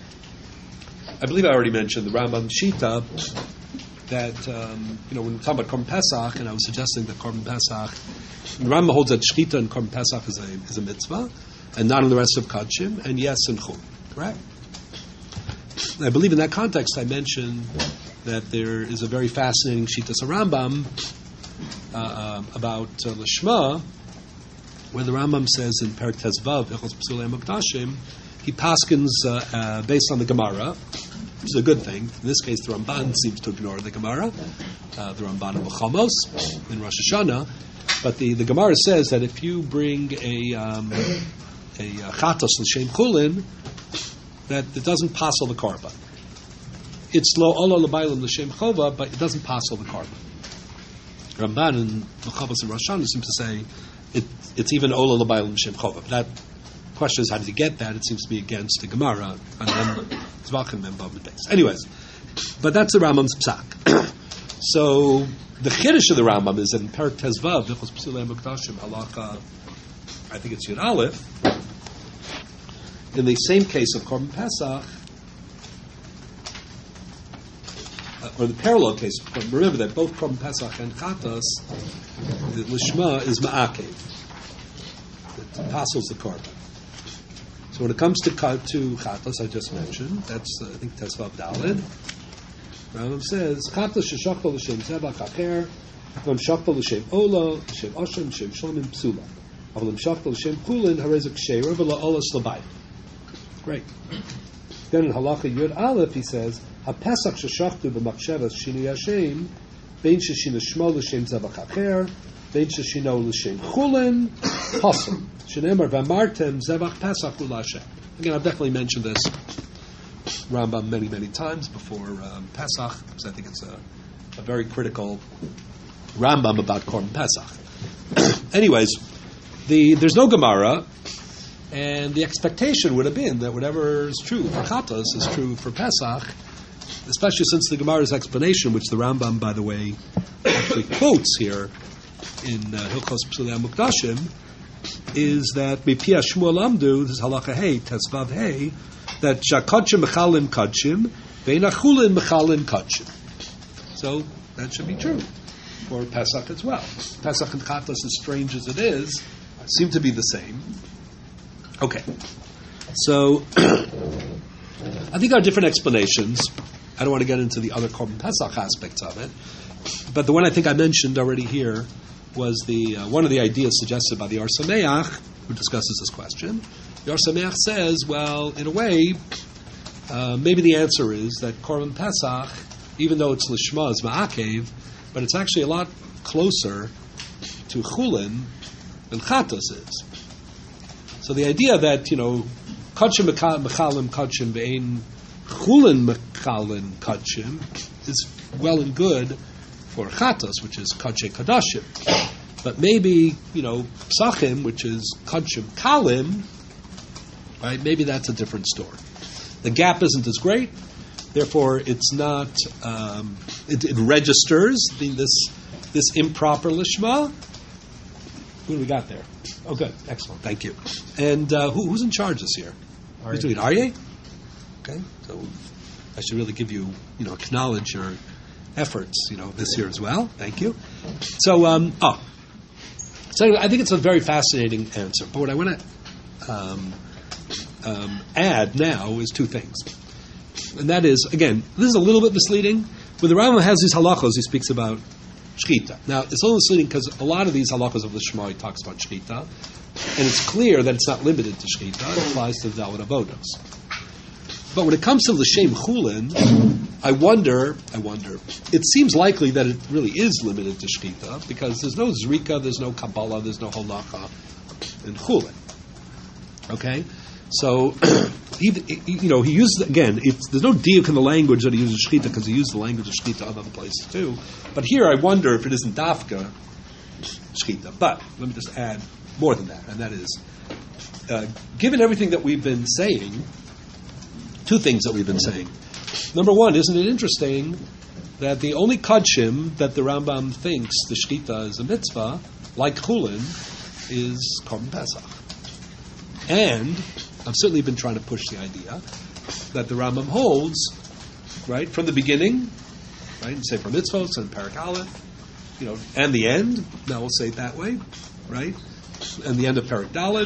I believe I already mentioned the Rambam Shita, that, um, you know, when we talk about Korban Pesach, and I was suggesting that Korban Pesach, the Rambam holds that Shchita and Korban Pesach is a, is a mitzvah, and not in the rest of Kachim, and yes in Chum, correct? I believe in that context I mentioned that there is a very fascinating Shitas Rambam uh, uh, about uh, Lishma, where the Rambam says in Perek Tezvav, Echos P'sulei Mokdashim, he paskins uh, uh, based on the Gemara, which is a good thing. In this case, the Ramban seems to ignore the Gemara, uh, the Ramban of B'chamos in Rosh Hashanah, but the, the Gemara says that if you bring a um, a chatos l'shem chulin, that it doesn't passel the korban. It's lo olo l'baylam l'shem chova, but it doesn't passel the korban. Ramban and B'chamos in Rosh Hashanah seems to say it, it's even ola l'baylam l'shem chova. But that question is, how did you get that? It seems to be against the Gemara and then Zvachim and Bavim base. Anyways, but that's the Rambam's psak. So the chiddush of the Rambam is that in Perek Tezvav, V'chos P'sulei Mokdashim, halacha, I think it's Yud Aleph, in the same case of Korban Pesach, uh, or the parallel case, remember that both Korban Pesach and Chatas, the Lishma is Ma'akev. It apostles the korban. So when it comes to ka- to chatos, I just mentioned, that's uh, I think Tesvav Dalid. Rambam says chatos sheshachta l'shem zebach acher, v'em shachta l'shem ola, l'shem oshem, l'shem shlomim psula, aval l'em shachta l'shem chulin harezek sheira v'la ola slabait. Great. Then in Halacha Yud Aleph he says hapesach sheshachtu b'machshavas shinui Hashem, bein sheshina shmo l'shem zebach acher, bein sheshino l'shem chulin, pasum. Shenemar v'amartem zevach pesach u'lashem. Again, I've definitely mentioned this Rambam many, many times before um, Pesach, because I think it's a, a very critical Rambam about Korban Pesach. Anyways, the there's no Gemara, and the expectation would have been that whatever is true for Chatos is true for Pesach, especially since the Gemara's explanation, which the Rambam, by the way, actually quotes here in uh, Hilchos Psulei HaMukdashim, is that Mipia Shmuel Amdu, this is Halacha Hey, Tesvav Hey, that Shakotchim Mechalim Kotchim, Veinachulin Mechalim Kotchim. So that should be true for Pesach as well. Pesach and Chatos, as strange as it is, seem to be the same. Okay. So I think there are different explanations. I don't want to get into the other Korban Pesach aspects of it, but the one I think I mentioned already here was the uh, one of the ideas suggested by the Or Sameach, who discusses this question. The Or Sameach says, well, in a way, uh, maybe the answer is that Korban Pesach, even though it's Lishma, is Ma'akev, but it's actually a lot closer to Chulin than Chatos is. So the idea that, you know, Kachim Mechalim Kachim Be'ein Chulin Mechalim Kachim is well and good for Chatos, which is Kadshe Kadashim. But maybe, you know, Psachim, which is Kadshim Kalim, right, maybe that's a different story. The gap isn't as great, therefore it's not, um, it, it registers the, this this improper Lishma. Who do we got there? Oh, good. Excellent. Thank you. And uh, who, who's in charge this year? Who's doing it? Aryeh? Okay. So I should really give you, you know, acknowledge your efforts, you know, this year as well. Thank you. So, um, oh, so anyway, I think it's a very fascinating answer. But what I want to um, um, add now is two things, and that is, again, this is a little bit misleading. When the Rambam has these halachos, he speaks about shchita. Now, it's a little misleading because a lot of these halachos of the Shema he talks about shchita, and it's clear that it's not limited to shchita; it applies to the Daled Avodos. But when it comes to l'shem chulin, I wonder, I wonder, it seems likely that it really is limited to shchita, because there's no zrika, there's no kabbalah, there's no holacha in chulin. Okay? So, he, he, you know, he uses, again, it's, there's no diuk in the language that he uses shchita, because he used the language of shchita in other places too. But here I wonder if it isn't dafka shchita. But, let me just add more than that, and that is, uh, given everything that we've been saying, two things that we've been saying. Number one, isn't it interesting that the only kadshim that the Rambam thinks the shchita is a mitzvah, like chulin, is Korban Pesach. And I've certainly been trying to push the idea that the Rambam holds, right, from the beginning, right, in Sefer Mitzvot and Perek Aleph, you know, and the end, now we'll say it that way, right, and the end of Perek Daled,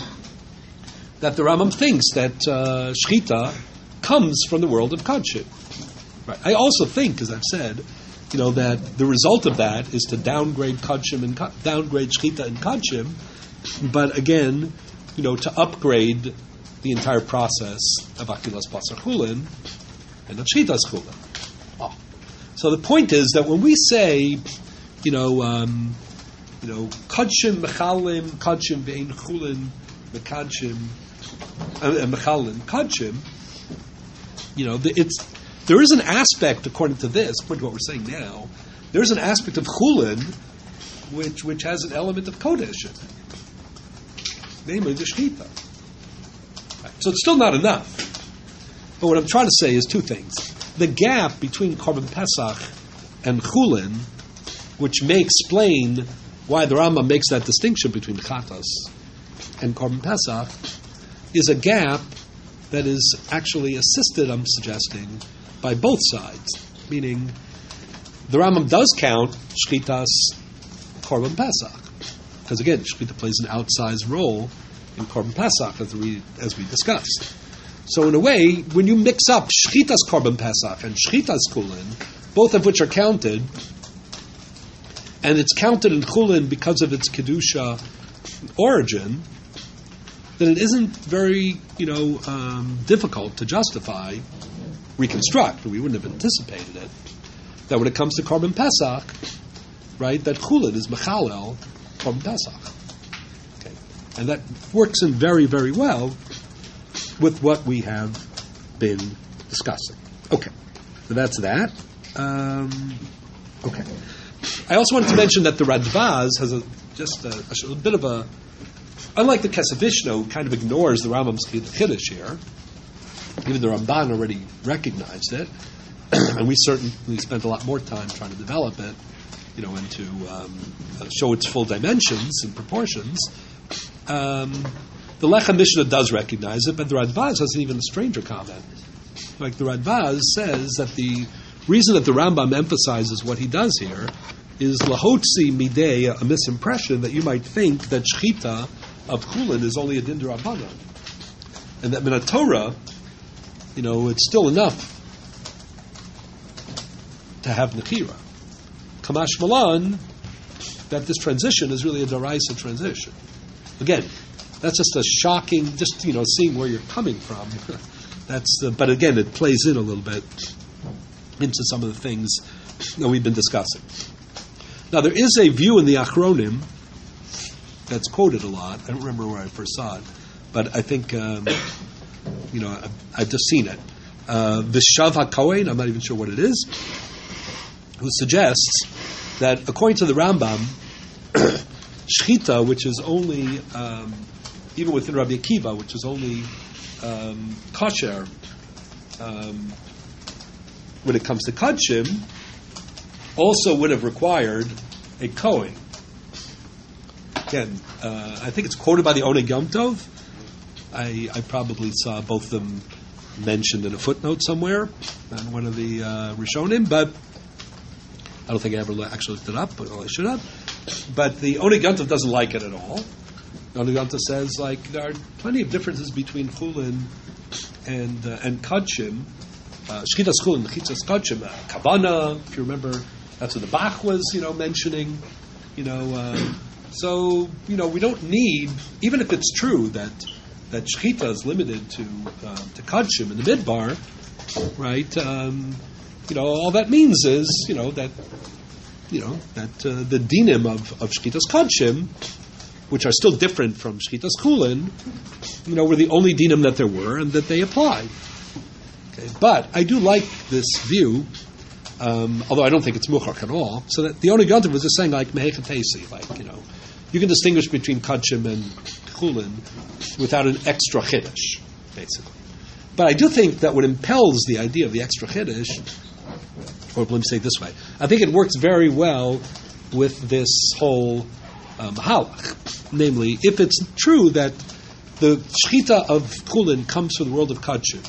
that the Rambam thinks that uh, shchita comes from the world of kadshim. Right. I also think, as I've said, you know, that the result of that is to downgrade kadshim and downgrade shchita and kadshim, but again, you know, to upgrade the entire process of akilas basar chulin and of shchita's chulin. Oh. So the point is that when we say, you know, um, you know, kadshim mechalim kadshim ve'ein chulin mekadshim and mechalin kadshim, you know, it's there is an aspect, according to this, according to what we're saying now, there is an aspect of chulin which which has an element of kodesh in it, namely the shchita. So it's still not enough. But what I'm trying to say is two things: the gap between Korban Pesach and chulin, which may explain why the Rambam makes that distinction between chatos and Korban Pesach, is a gap that is actually assisted, I'm suggesting, by both sides. Meaning, the Rambam does count shchitas Korban Pesach, because again, shechita plays an outsized role in Korban Pesach, as we as we discussed. So in a way, when you mix up shechita's Korban Pesach and shechita's chulin, both of which are counted, and it's counted in chulin because of its kedusha origin, then it isn't very, you know, um, difficult to justify, reconstruct, we wouldn't have anticipated it, that when it comes to Korban Pesach, right, that chulin is mechalel Korban Pesach. Okay. And that works in very, very well with what we have been discussing. Okay. So that's that. Um, okay. I also wanted to mention that the Radvaz has a just a, a bit of a, unlike the Kesevishno, who kind of ignores the Rambam's Chiddush here. Even the Ramban already recognized it, and we certainly spent a lot more time trying to develop it, you know, and to um, uh, show its full dimensions and proportions. Um, the Lechem Mishnah does recognize it, but the Radvaz has an even stranger comment. Like the Radvaz says that the reason that the Rambam emphasizes what he does here is lahotzi midei, a misimpression that you might think that shechita of chulin is only a din d'Rabbanan, and that min Torah, you know, it's still enough to have nechira. Kamash Malan, that this transition is really a daraisa transition. Again, that's just a shocking, just, you know, seeing where you're coming from. That's, uh, but again, it plays in a little bit into some of the things that we've been discussing. Now, there is a view in the Achronim that's quoted a lot. I don't remember where I first saw it, but I think, um, you know, I've, I've just seen it. Uh, Vishav HaKohen, I'm not even sure what it is, who suggests that according to the Rambam, shechita, which is only, um, even within Rabbi Akiva, which is only um, kosher, um, when it comes to kudshim, also would have required a Kohen. Again, uh, I think it's quoted by the Oneg Yom Tov. I, I probably saw both of them mentioned in a footnote somewhere on one of the uh, Rishonim, but I don't think I ever actually looked it up, but well, I should have. But the Oneg Yom Tov doesn't like it at all. The Oneg Yom Tov says, like, there are plenty of differences between chulin and uh, and kudshim. Shchitas chulin, chitas kudshim, uh, kavana, if you remember, that's what the Bach was, you know, mentioning. You know, uh, so you know, we don't need, even if it's true that that shechita is limited to uh, to kudshim in the midbar, right? Um, you know, all that means is, you know, that you know that uh, the dinim of of shchitas kudshim, which are still different from shchitas chulin, you know, were the only dinim that there were, and that they applied. Okay, but I do like this view. Um, although I don't think it's muchach at all, so that the Oneg Yom Tov was just saying like mehechatesi, like, you know, you can distinguish between kudshim and chulin without an extra chiddush, basically. But I do think that what impels the idea of the extra chiddush, or let me say it this way, I think it works very well with this whole um, halach. Namely, if it's true that the shechita of chulin comes from the world of kudshim,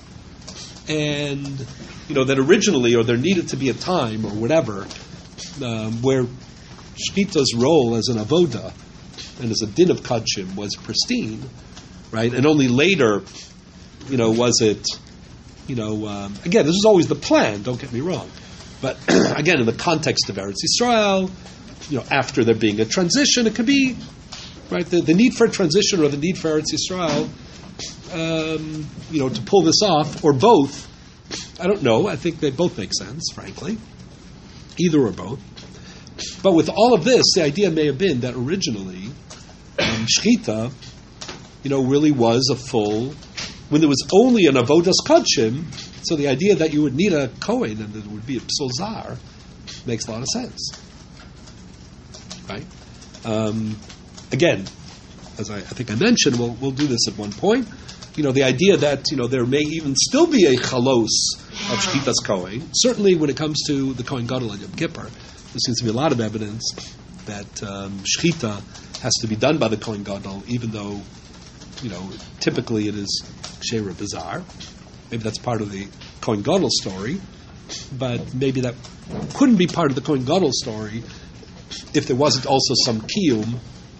and you know, that originally, or there needed to be a time, or whatever, um, where shechita's role as an avoda and as a din of kudshim was pristine, right? And only later, you know, was it, you know, um, again, this is always the plan, don't get me wrong. But again, in the context of Eretz Yisrael, you know, after there being a transition, it could be, right, the, the need for a transition or the need for Eretz Yisrael, um, you know, to pull this off, or both. I don't know. I think they both make sense, frankly. Either or both. But with all of this, the idea may have been that originally, um, shechita, you know, really was a full, when there was only an avodas kudshim, so the idea that you would need a kohen and that it would be a psul zar makes a lot of sense. Right? Um, again, as I, I think I mentioned, we'll, we'll do this at one point. You know, the idea that, you know, there may even still be a chalos of shchitas kohen. Certainly, when it comes to the kohen gadol and Yom Kippur, there seems to be a lot of evidence that um, shechita has to be done by the kohen gadol, even though, you know, typically it is sheira bizarre. Maybe that's part of the kohen gadol story, but maybe that couldn't be part of the kohen gadol story if there wasn't also some kiyum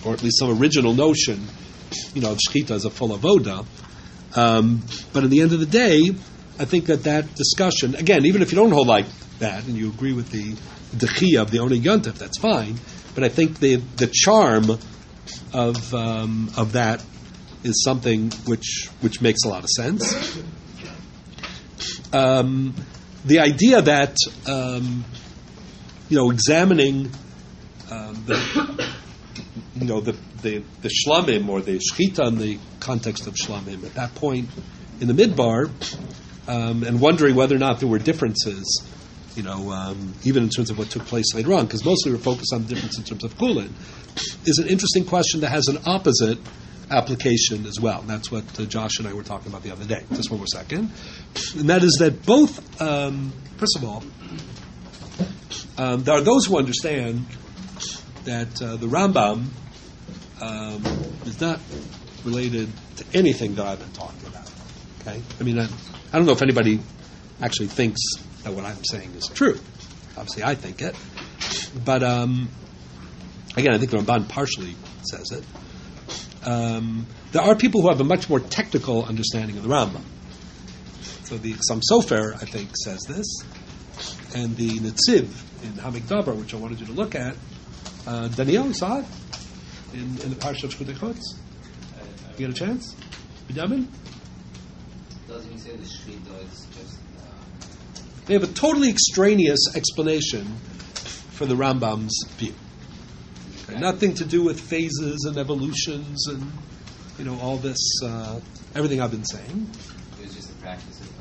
or at least some original notion, you know, of shechita as a full avoda. Um, but at the end of the day, I think that that discussion, again, even if you don't hold like that and you agree with the dechia of the Oneg Yontif, that's fine. But I think the the charm of um, of that is something which which makes a lot of sense. Um, the idea that um, you know examining um, the you know the the, the shlamim or the shechita in the context of shlamim at that point in the midbar, um, and wondering whether or not there were differences, you know, um, even in terms of what took place later on, because mostly we're focused on the difference in terms of Kulin, is an interesting question that has an opposite application as well. And that's what uh, Josh and I were talking about the other day. Just one more second. And that is that both, um, first of all, um, there are those who understand that uh, the Rambam um, is not related to anything that I've been talking about. Okay? I mean, I, I don't know if anybody actually thinks that what I'm saying is true. Obviously, I think it. But, um, again, I think the Ramban partially says it. Um, there are people who have a much more technical understanding of the Rambam. So the Chassam Sofer, I think, says this. And the Netziv in Hamik Dabar, which I wanted you to look at, uh, Daniel, you saw it? In, in the Parsha of Shkutei Chutz? You get a chance? Bidamin? Doesn't he say the Shechita is just... Uh... They have a totally extraneous explanation for the Rambam's view. Okay, nothing to do with phases and evolutions and, you know, all this, uh, everything I've been saying. It was just the practice of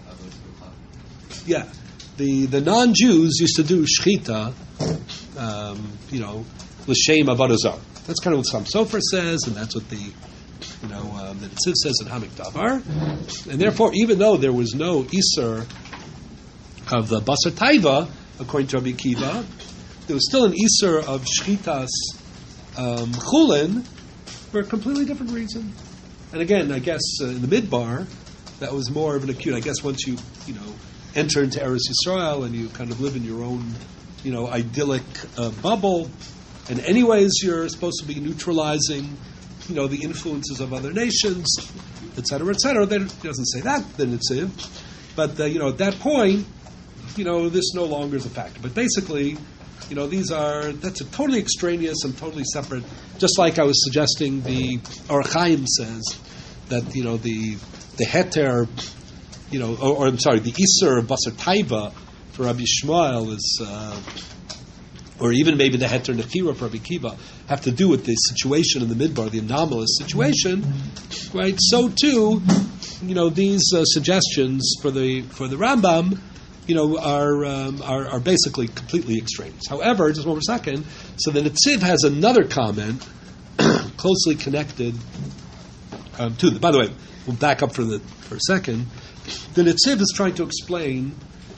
of Yeah. The the non-Jews used to do shechita, um, you know, l'shem avodah zarah. That's kind of what Chassam Sofer says, and that's what the, you know, um, the Netziv says in Hamik Davar. And therefore, even though there was no Isser of the Basar Taiva, according to Rabbi Akiva, there was still an Isser of Shchitas um, Chulin for a completely different reason. And again, I guess uh, in the Midbar, that was more of an acute. I guess once you, you know, enter into Eretz Yisrael and you kind of live in your own, you know, idyllic uh, bubble, and anyways you're supposed to be neutralizing, you know, the influences of other nations, et cetera, et cetera. Then it doesn't say that, then it's in. But, uh, you know, at that point, you know, this no longer is a factor. But basically, you know, these are, that's a totally extraneous and totally separate, just like I was suggesting the Or Chaim says that, you know, the the heter, you know, or, or I'm sorry, the Isser Basar Taiva for Rabbi Shmuel is, uh, or even maybe the heter Nechira for Rabbi Akiva, have to do with the situation in the Midbar, the anomalous situation, right? So too, you know, these uh, suggestions for the for the Rambam, you know, are, um, are are basically completely extraneous. However, just one more second. So the Netziv has another comment closely connected um, to the. By the way, we'll back up for the for a second. The Netziv is trying to explain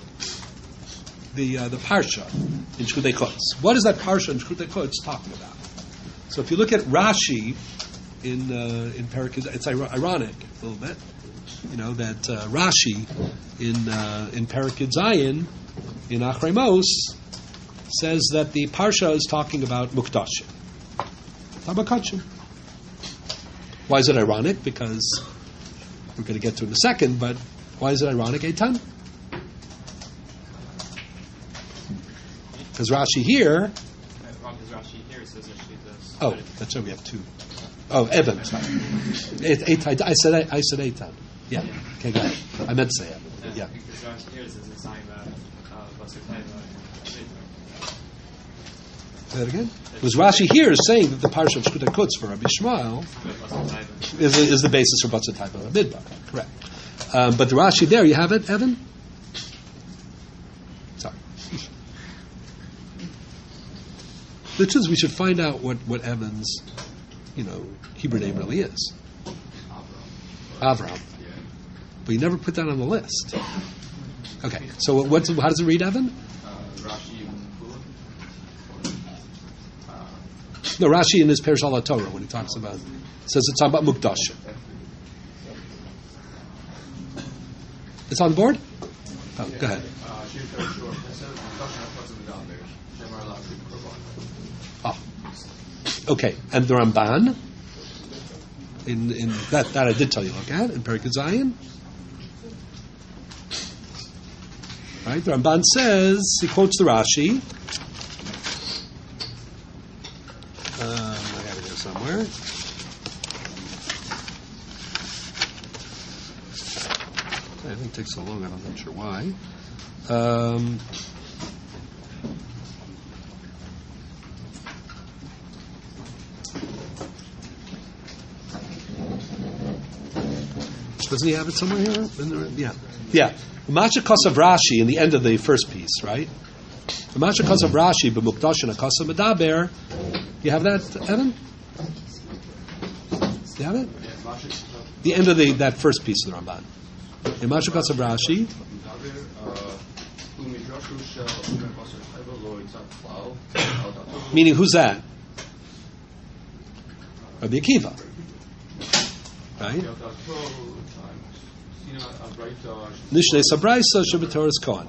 the uh, the parsha in Shkutei Chutz. What is that parsha in Shkutei Chutz talking about? So if you look at Rashi in uh, in Parakid, it's ironic a little bit, you know, that uh, Rashi in uh, in Parakid Zayin in Achrei Mos says that the parsha is talking about Muktashim. Tabakachim. Why is it ironic? Because we're going to get to it in a second, but why is it ironic, Eitan? Because Rashi here... Wrong, because Rashi here says that she does... Oh, that's right, we have two. Oh, Evan, sorry. Eight, eight, I said I said Eitan. Yeah. yeah. Okay, got it. I meant to say Evan. Uh, yeah. Because Rashi here says it's talking about uh, Basar Taiva. Say that again? Because Rashi here is saying that the parsha of Shkutei Chutz for Rabbi Shmuel is, is the basis for Basar Taiva of Midbar. Correct. Um, but the Rashi there, you have it, Evan? Sorry. The truth is, we should find out what, what Evan's, you know, Hebrew name really is. Avram. But you never put that on the list. Okay, so what's, how does it read, Evan? No, Rashi in his Perush Al Torah, when he talks about, says it's talking about Mukdashim. It's on board? Oh, go ahead. Oh. Okay, and the Ramban, in, in that, that I did tell you, look at, in Perek Zayin. Right, the Ramban says, he quotes the Rashi. Um, I have it here somewhere. I think it takes so long, I'm not sure why. Um, doesn't he have it somewhere here? Yeah. Yeah. Masha Kosav Rashi in the end of the first piece, right? Masha Kosav Rashi, b'mukdash and Kosav Medaber. You have that, Evan? You have it? The end of the that first piece of the Ramban. In Masha Kosav Rashi. Meaning, who's that? Rabbi Akiva. Right? Nishnei Sabraisa Shabatoris Kohen.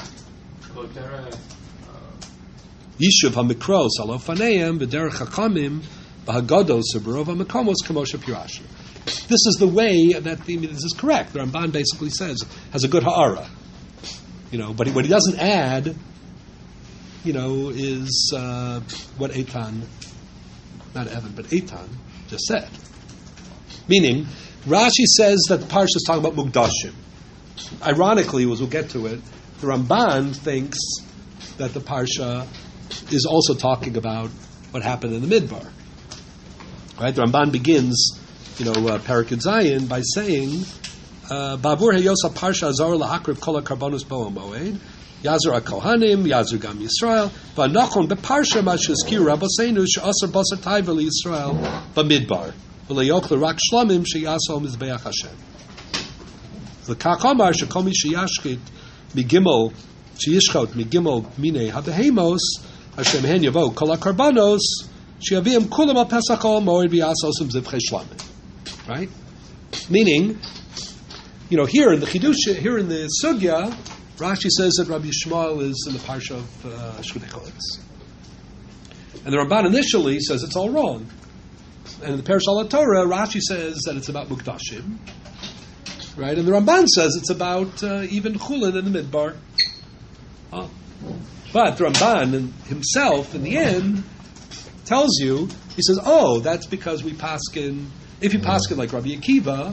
Yishuv HaMikros Alofaneim V'derech HaKamim V'Hagados V'Barov HaMakomos Kamosha Pirashi. This is the way that the, this is correct. The Ramban basically says has a good ha'ara, you know. But what he doesn't add, you know, is uh, what Eitan, not Evan, but Eitan just said. Meaning, Rashi says that the parsha is talking about Mukdashim. Ironically, as we'll get to it, the Ramban thinks that the parsha is also talking about what happened in the Midbar. Right? The Ramban begins, you know, uh, Perek Zayin by saying, "Bavur heyosa parsha azar lahakriv kol hakarbonus bo moed yazur hakohanim yazur gam Yisrael v'anachon beparsha mashizkiru rabosenu she'asar basar taiva liYisrael b'midbar." Rak shlamim sheyasom mizbeach Hashem. The kakamar shekomi sheyashchit migimel sheyishchot migimel mine habehemos Hashem hen yavo kol hakarbanos sheyaviim kulam al pesach al moed v'yasosim zivchei shlamim. Right? Meaning, you know, here in the chidush, here in the sugya, Rashi says that Rabbi Yishmael is in the parsha of uh, Shkutei Chutz, and the Ramban initially says it's all wrong. And in the Perush al Torah, Rashi says that it's about Mukdashim, right? And the Ramban says it's about uh, even Chulin in the Midbar. Oh. But the Ramban himself, in the end, tells you, he says, oh, that's because we paskin, if you paskin like Rabbi Akiva,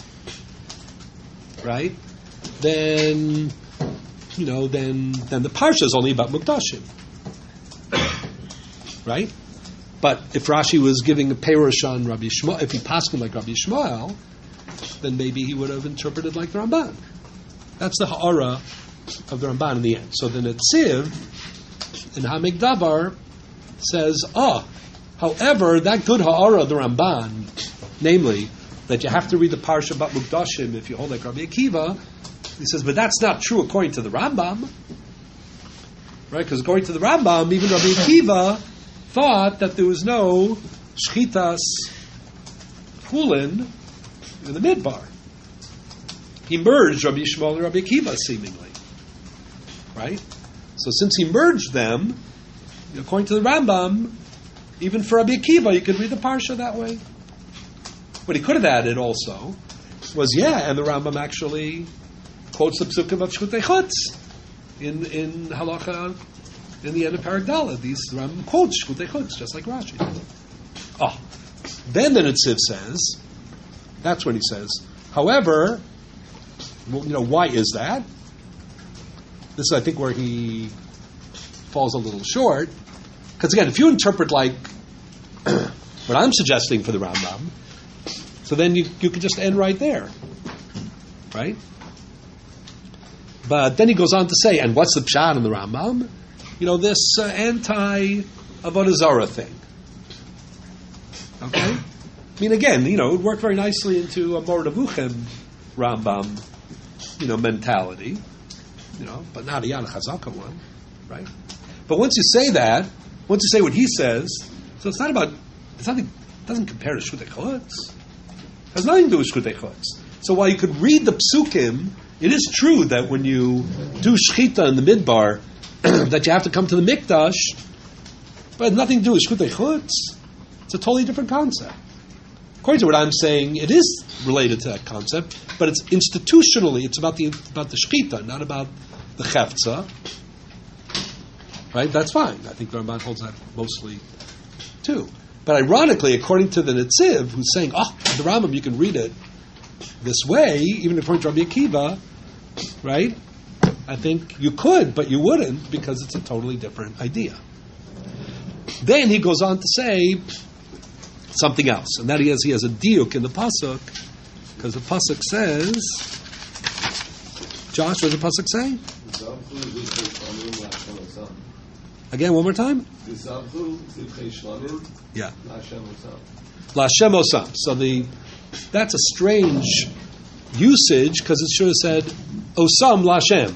right, then, you know, then then the Parsha is only about Mukdashim, right? But if Rashi was giving a perush on Rabbi Shmuel, if he passed him like Rabbi Shmuel, then maybe he would have interpreted like the Ramban. That's the ha'ara of the Ramban in the end. So the Netziv in Hamik Dabar says, oh, however, that good ha'ara of the Ramban, namely that you have to read the parsha about Mukdashim if you hold like Rabbi Akiva, he says, but that's not true according to the Rambam, right? Because according to the Rambam, even Rabbi Akiva thought that there was no shchitas chulin in the midbar. He merged Rabbi Yishmael and Rabbi Akiva, seemingly. Right? So since he merged them, according to the Rambam, even for Rabbi Akiva, you could read the parsha that way. What he could have added also was, yeah, and the Rambam actually quotes the psukim of Shkutei Chutz in, in halacha, in the end of Perek Daled. These Rambam quotes Shkutei Chutz, just like Rashi. Oh, then the Netziv says, that's when he says, however, well, you know, why is that? This is, I think, where he falls a little short. Because again, if you interpret like what I'm suggesting for the Rambam, so then you you can just end right there, right? But then he goes on to say, and what's the pshat in the Rambam? You know, this uh, anti-Avodah Zarah thing. Okay? I mean, again, you know, it worked very nicely into a Moreh Nevuchim Rambam, you know, mentality, you know, but not a Yad Chazaka one, right? But once you say that, once you say what he says, so it's not about, it's not, it doesn't compare to Shkutei Chutz. It has nothing to do with Shkutei Chutz. So while you could read the psukim, it is true that when you do shchita in the midbar, that you have to come to the mikdash, but it has nothing to do with Shkutei Chutz. It's a totally different concept. According to what I'm saying, it is related to that concept, but it's institutionally, it's about the about the shechita, not about the chefza. Right? That's fine. I think the Ramban holds that mostly too. But ironically, according to the Netziv, who's saying, oh, the Rambam, you can read it this way, even according to Rabbi Akiva, right? I think you could, but you wouldn't, because it's a totally different idea. Then he goes on to say something else, and that he has, he has a diuk in the pasuk, because the pasuk says, Josh, what does the pasuk say? Again, one more time? Yeah. Lashem osam. So the that's a strange usage, because it should have said osam lashem.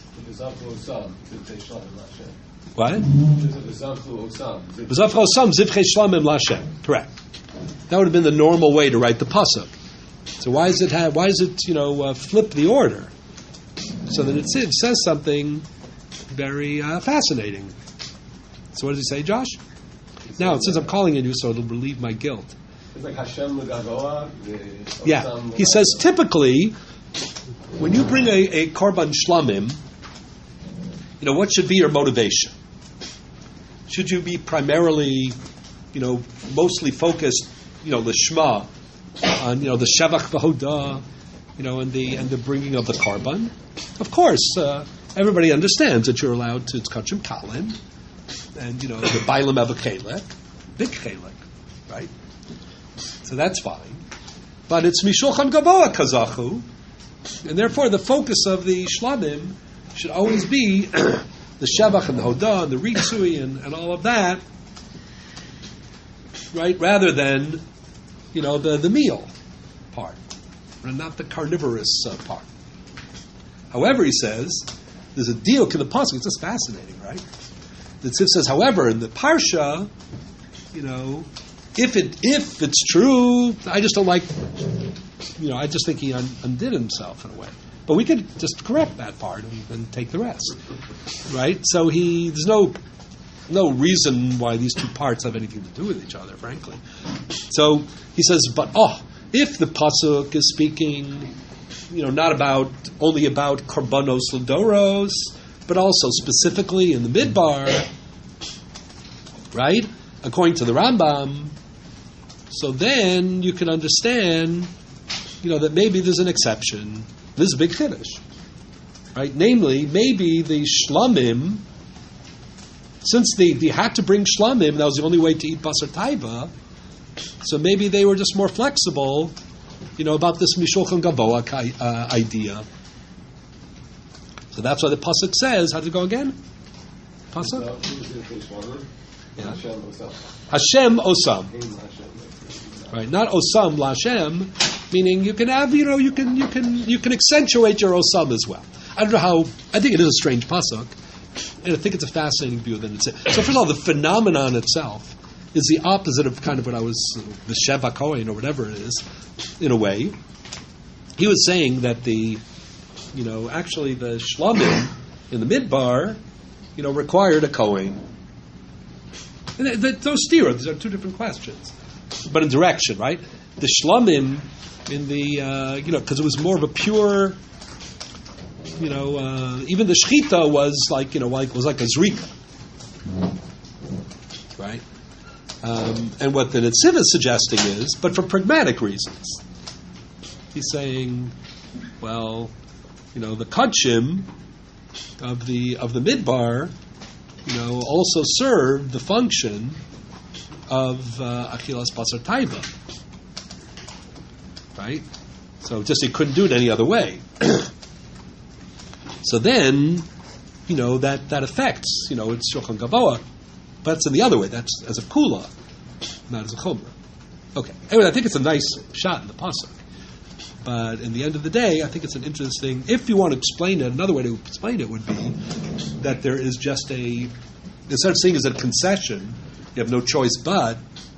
What? V'zavcha osam zivchei shlamim lashem. Correct. That would have been the normal way to write the pasuk. So why does it have? Why does it you know uh, flip the order? So that it says something very uh, fascinating. So what does he say, Josh? Now, since I'm calling on you, so it'll relieve my guilt. It's like Hashem L'Gavoa. Yeah. He says, typically, when you bring a, a korban shlamim, you know, what should be your motivation? Should you be primarily, you know, mostly focused, you know, the Shema, on, you know, the Shevach v'Hodah, you know, and the and the bringing of the korban? Of course, uh, everybody understands that you're allowed to tzkachim kalin, and, you know, the Bailam have a chelek, big chelek, right? So that's fine. But it's Mishulchan Gavoa Kazachu, and therefore the focus of the Shlamim should always be the Shevach and the Hodah and the Ritzui and, and all of that, right? Rather than, you know, the, the meal part, and not the carnivorous uh, part. However, he says, there's a deal to the pasuk. It's just fascinating, right? The Tziv says, however, in the Parsha, you know, if it if it's true, I just don't like, you know, I just think he un, undid himself in a way. But we could just correct that part and, and take the rest, right? So he there's no no reason why these two parts have anything to do with each other, frankly. So he says, but oh, if the pasuk is speaking, you know, not about only about korbanos l'doros, but also specifically in the midbar, right? According to the Rambam, so then you can understand, you know, that maybe there's an exception. This is a big chiddush, right? Namely, maybe the shlamim, since they, they had to bring shlamim, that was the only way to eat basar taiva, so maybe they were just more flexible, you know, about this Mishulchan Gavoa uh, idea. So that's why the pasuk says. How did it go again? Pasuk. Yeah. Hashem osam. Right, not osam lashem, meaning you can have, you know, you can you can you can accentuate your osam as well. I don't know how. I think it is a strange pasuk, and I think it's a fascinating view that it's. So first of all, the phenomenon itself is the opposite of kind of what I was the Sheva Kohen or whatever it is, in a way. He was saying that the You know, actually, the shlamim in the midbar, you know, required a kohen. And th- th- those stira, these are two different questions, but in direction, right? The shlamim in the, uh, you know, because it was more of a pure, you know, uh, even the shechita was like, you know, like was like a zrika, right? Um, and what the Netziv is suggesting is, but for pragmatic reasons, he's saying, well, you know, the kachim of the of the midbar, you know, also served the function of uh, achilas basar taiva, right? So just he couldn't do it any other way. So then, you know, that, that affects, you know, it's shulchan gavoa, but it's in the other way. That's as a kula, not as a chumrah. Okay. Anyway, I think it's a nice shot in the pasuk. But in the end of the day, I think it's an interesting. If you want to explain it, another way to explain it would be that there is just a instead of seeing it as a concession, you have no choice but.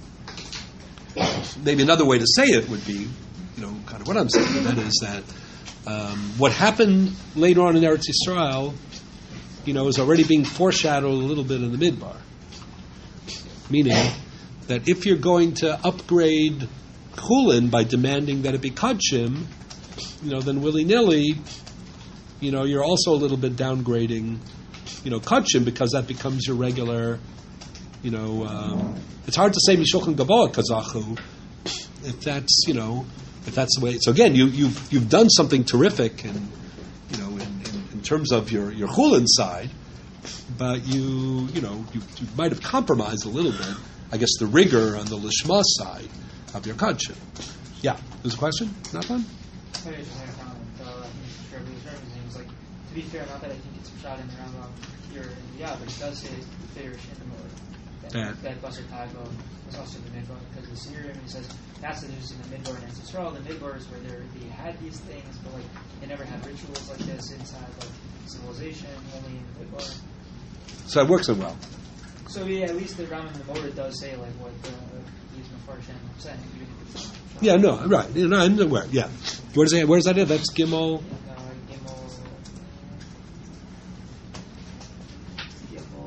Maybe another way to say it would be, you know, kind of what I'm saying. And that is that um, what happened later on in Eretz Yisrael, you know, is already being foreshadowed a little bit in the midbar. Meaning that if you're going to upgrade chulin by demanding that it be kachim, you know, then willy-nilly, you know, you're also a little bit downgrading, you know, kachim, because that becomes your regular, you know, um, it's hard to say mishulchan gavoa kazachu if that's, you know, if that's the way. So again, you, you've you've done something terrific, and you know, in, in, in terms of your your chulin side, but you you know you, you might have compromised a little bit, I guess, the rigor on the lishma side of your kachim. Yeah, there's a question. Not one. I just had a comment. Uh, I think Sure Lee Sherman's name is like, to be fair, not that I think it's shot in the Rambam here, yeah, but it does say Farish in the mode. That, that Basar Taibo was also in the Midbar, because the Scenario, and he says that's the news in the Midbar and Israel. The Midbar is where they had these things, but like they never had rituals like this inside like civilization, only in the Midbar. So it works out well. So yeah, at least the Rambam in the Motor does say like what the, these Mefarshim are saying, even if it's not. Yeah, no, right. You know, I'm aware. Yeah. Where does it? Where is that? It? That's Gimel. Uh, Gimel. Gimel.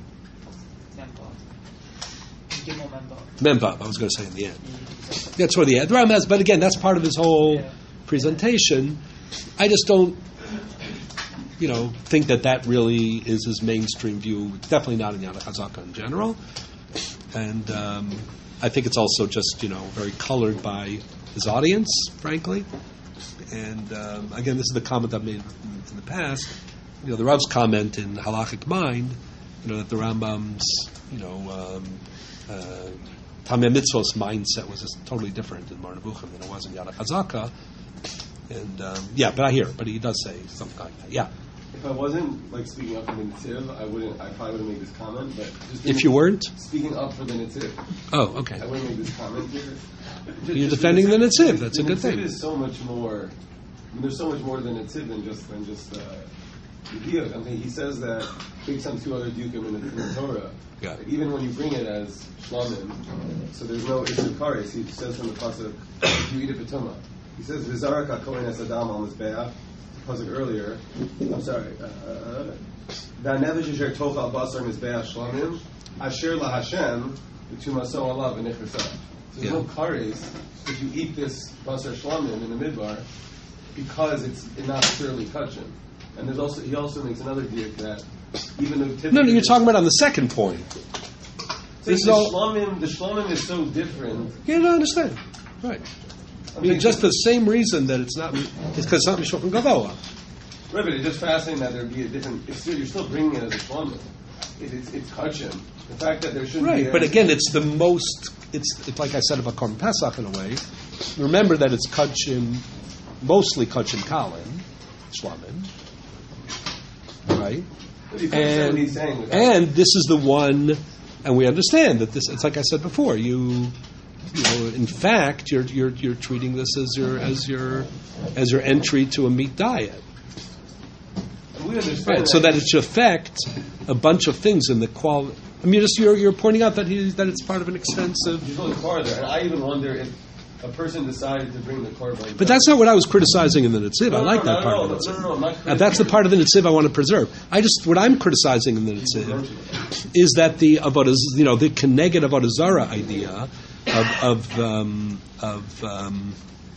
Memba. Gimel Memba. Memba. I was going to say in the end. That's where the end. The Ram has, but again, that's part of his whole Yeah. presentation. I just don't, you know, think that that really is his mainstream view. It's definitely not in Yad HaChazaka in general, and um, I think it's also just, you know, very colored by his audience, frankly. And um, again, this is the comment I've made in the past. You know, the Rav's comment in Halachic Mind, you know, that the Rambam's, you know, um, uh, Tamei Mitzvos mindset was just totally different in Mar Nevuchim than it was in Yad HaChazaka. And um, yeah, but I hear it. But he does say something like that. Yeah. If I wasn't like speaking up for the Netziv, I wouldn't. I probably wouldn't make this comment. But just If you weren't, speaking up for the Netziv, oh, okay. I wouldn't make this comment here. Just, You're just defending the Netziv. That's the a good Netziv thing. is so much more. I mean, there's so much more than Netziv than just than just uh, Yediyot. I mean, he says that based on two other dukim in the, in the Torah. Yeah. Like, even when you bring it as shlamim, so there's no issue kares. He says from the pasuk, you eat a petuma. He says v'zarak hakohen es adam al mizbeach. Pasuk earlier. I'm sorry. V'anevesh asher tochal basar mizbeach shlamim asher la Hashem v'tumaso alav v'nichrsah. So there's Yeah. no kares if you eat this basar shlamim in the midbar because it's not purely kachim. And there's also he also makes another diak that even though typically No, no, you're talking about on the second point. See, This is the all- shlomim, the shlomim is so different. You don't understand. Right. I mean, just for the same reason that it's not, it's because it's not Mishulchan Gavoa. Right, but it's just fascinating that there'd be a different. It's still, you're still bringing it as a shlomim. It, it's it's kachim. The fact that there shouldn't be. Right. A, But again, it's the most, it's, it's like I said about Korban Pesach in a way. Remember that it's Kachim, mostly Kachim Kalin, Shlamim. Right? But you can understand And, what he's saying. without- and this is the one, and we understand that this, it's like I said before, you, you know, in fact, you're, you're, you're treating this as your, as your, as your entry to a meat diet. and we understand Right, so that it should affect a bunch of things in the quality. I mean, just you're, you're pointing out that he, that it's part of an extensive. You go farther, and I even wonder if a person decided to bring the korban. But that's not what I was criticizing in the Netziv. No, I no, like no, that no, part no, of the no, Netziv. no, no, I'm not And that's the part of the Netziv I want to preserve. I just what I'm criticizing in the Netziv is that the about you know the Keneged Avodah Zarah idea of of um, of um,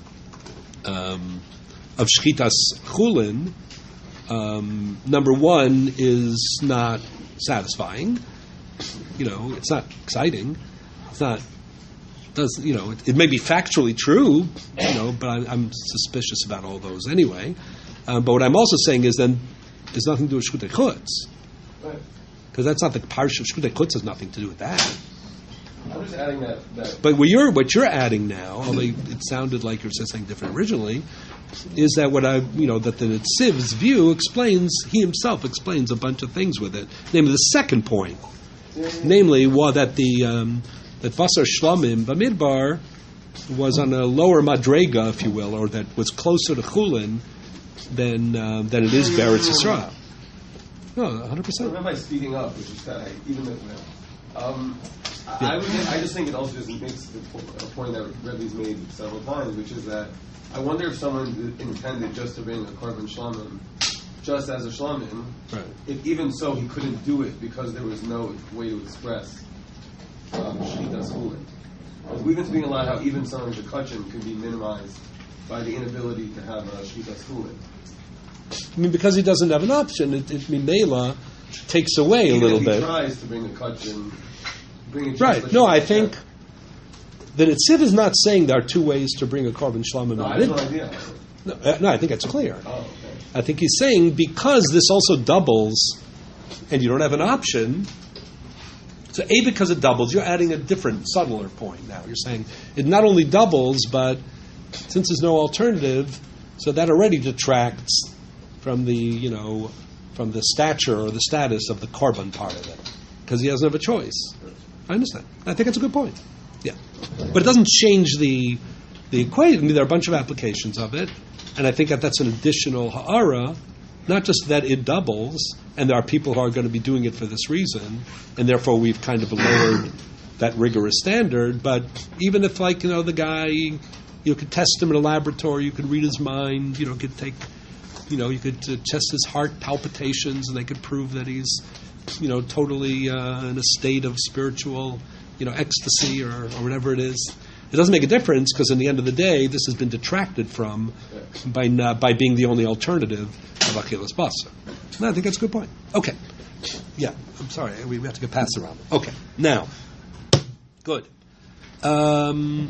um, of shchitas chulin. Um, number one is not satisfying. You know, it's not exciting. It's not. Does you know? It, it may be factually true, you know, but I, I'm suspicious about all those anyway. Um, but what I'm also saying is then there's nothing to do with shkutei chutz, because that's not the parsha of shkutei chutz. Has nothing to do with that. I'm just adding that. that But what you're what you're adding now, although it sounded like you were saying something different originally, is that what I you know that the Netziv's view explains. He himself explains a bunch of things with it. Namely, the second point, namely, well, that the um, that Vasar Shlamim Bamidbar was on a lower madrega, if you will, or that was closer to Chulin than uh, than it is Beretz Yisrael. No, one hundred I percent. remember by speaking up, which is that I, even though, um, I, Yeah. I, would, I just think it also just makes the po- a point that Rebbe's made several times, which is that I wonder if someone intended just to bring a korban shlamim, just as a shlamim, Right. if even so he couldn't do it because there was no way to express um, shchitas chulin. Because we've been speaking a lot how even sometimes the kachin can be minimized by the inability to have a shchitas chulin. I mean, because he doesn't have an option, it, it Mimela takes away Even a little if he bit. tries to bring a kachin, bring a Right. shchitas No, I chulin, think the Netziv is not saying there are two ways to bring a korban shlamim. No, I have no idea. No, uh, no, I think it's clear. Oh, okay. I think he's saying because this also doubles, and you don't have an option. So A, because it doubles, you're adding a different, subtler point now. You're saying it not only doubles, but since there's no alternative, so that already detracts from the, you know, from the stature or the status of the korban part of it, because he doesn't have a choice. I understand. I think that's a good point. Yeah, but it doesn't change the the equation. I mean, there are a bunch of applications of it, and I think that that's an additional ha'ara, not just that it doubles, and there are people who are going to be doing it for this reason, and therefore we've kind of lowered that rigorous standard. But even if, like, you know, the guy, you could test him in a laboratory, you could read his mind, you know, could take, you know, you could uh, test his heart palpitations, and they could prove that he's, you know, totally uh, in a state of spiritual, you know, ecstasy or, or whatever it is. It doesn't make a difference because, in the end of the day, this has been detracted from by not, by being the only alternative of achilas basar. No, I think that's a good point. Okay, yeah, I'm sorry, we have to get past the round. Okay, now, good. Um,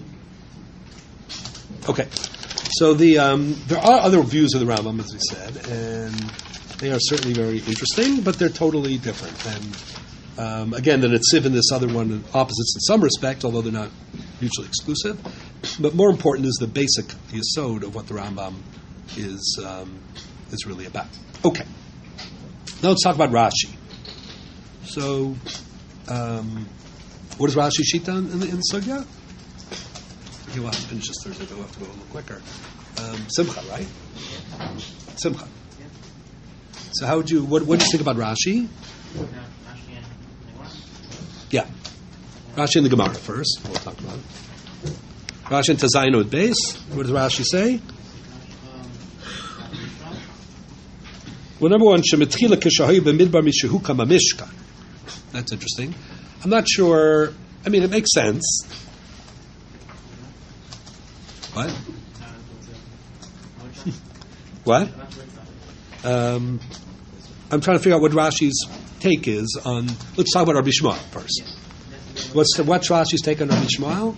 okay, so the um, there are other views of the Rambam, as we said, and they are certainly very interesting, but they're totally different. And um, again, the Netziv and this other one are opposites in some respect, although they're not mutually exclusive. But more important is the basic yesod of what the Rambam is um, is really about. Okay, now let's talk about Rashi. So, um, what is Rashi Shita in the, in the Sugya? Okay, we'll have to finish this Thursday, but we'll have to go a little quicker. Um, Simcha, right? Simcha. So, how would you? What, what do you think about Rashi? Yeah, Rashi and the Gemara first. We'll talk about it. Rashi and Tazayino at base. What does Rashi say? Well, number one, Shemetchila Kishahoyu b'midbar mishehu kama mishkan. That's interesting. I'm not sure. I mean, it makes sense. What? What? Um, I'm trying to figure out what Rashi's take is on. Let's talk about Rabbi Shmuel first. What's the, what's Rashi's take on Rabbi Shmuel?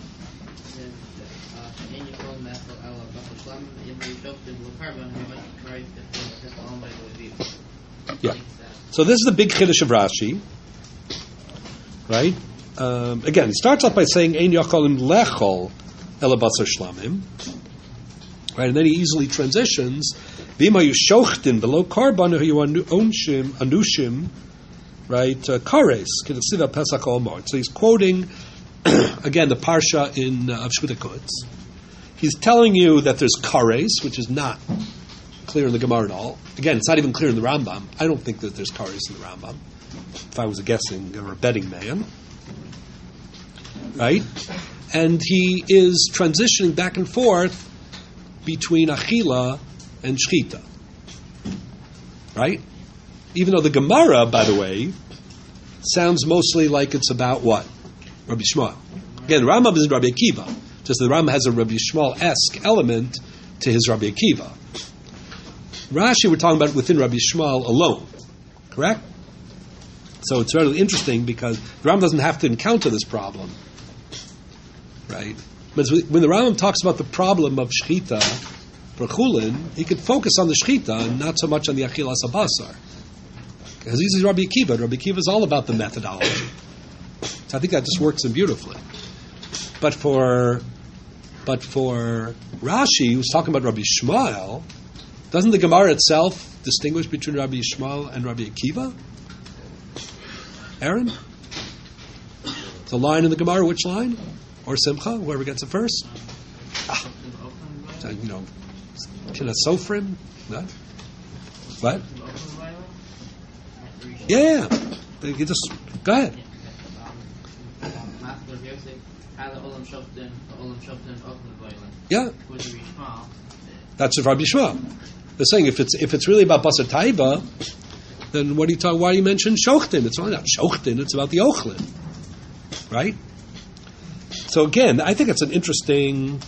Yeah. So this is the big chiddush of Rashi, right? Um, again, he starts off by saying Ein Yacholim Lechol Ela Basar Shlamim, right? And then he easily transitions V'ima Yushochtin Below Karban Hu Onshim Anushim, right? Kares K'Nesiva Pesach Ol Mord. So he's quoting again the parsha in uh, of Shmita Kutz. He's telling you that there's kares, which is not clear in the Gemara at all. Again, it's not even clear in the Rambam. I don't think that there's kares in the Rambam. If I was a guessing or a betting man, right? And he is transitioning back and forth between achila and shchita, right? Even though the Gemara, by the way, sounds mostly like it's about what? Rabbi Shmuel. Again, the Rambam is Rabbi Akiva. Just the Rambam has a Rabbi Shmuel-esque element to his Rabbi Akiva. Rashi, we're talking about within Rabbi Shmuel alone, correct? So it's really interesting because the Rambam doesn't have to encounter this problem, right? But when the Rambam talks about the problem of shchita for chulin, he could focus on the shchita and not so much on the achilas habasar. Because he's Rabbi Akiva. Rabbi Akiva is all about the methodology. So I think that just works in beautifully. But for but for Rashi, who's talking about Rabbi Shmuel, doesn't the Gemara itself distinguish between Rabbi Shmuel and Rabbi Akiva? Aaron? It's a line in the Gemara, which line? Or Simcha, whoever gets it first? Ah. So, you know, Kina Sofrim? What? What? Yeah, you just go ahead. Yeah, that's Rabbi Shmuel. They're saying if it's if it's really about Basar Taiba, then what do you talk? Why do you mention Shochtin? It's not about Shochtin. It's about the Ochlin. right? So again, I think it's an interesting.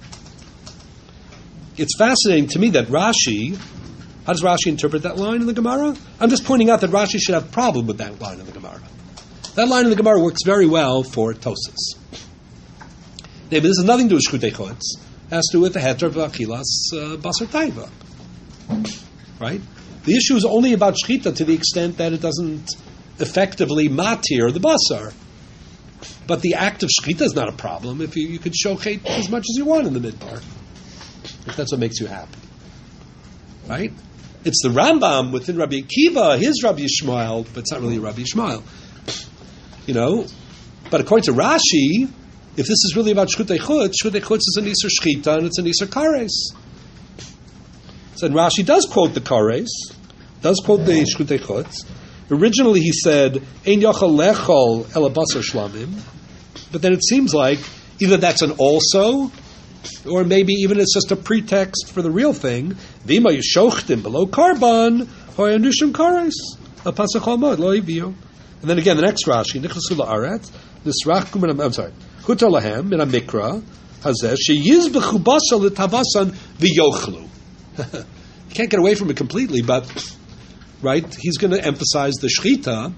It's fascinating to me that Rashi. How does Rashi interpret that line in the Gemara? I'm just pointing out that Rashi should have a problem with that line in the Gemara. That line in the Gemara works very well for Tosas. This has nothing to do with Shchutei Chutz. It has to do with the heter of Achilas uh, Basar Taiva. Right? The issue is only about Shchita to the extent that it doesn't effectively matir the Basar. But the act of Shchita is not a problem if you, you could shochet as much as you want in the Midbar. If that's what makes you happy. Right? It's the Rambam within Rabbi Akiva, his Rabbi Yishmael, but it's not really Rabbi Yishmael. You know? But according to Rashi, if this is really about Shchutei Chutz, Shchutei Chutz is an Isur Shchita and it's an Isur Kares. So and Rashi does quote the Kares, does quote the Shchutei Chutz. Originally he said, Ein Yochel Lechol Ela Basar Shlamim, but then it seems like either that's an also, or maybe even it's just a pretext for the real thing. V'ima yishochtim below karban hoyanushim kares a pasach almod lo iviu. And then again, the next Rashi nichnasu la'aretz nisrachkum. I'm sorry, hutar lahem min hamikra hazeh sheyizbechu basal l'tavasan v'yochlu. You can't get away from it completely, but right, he's going to emphasize the shchita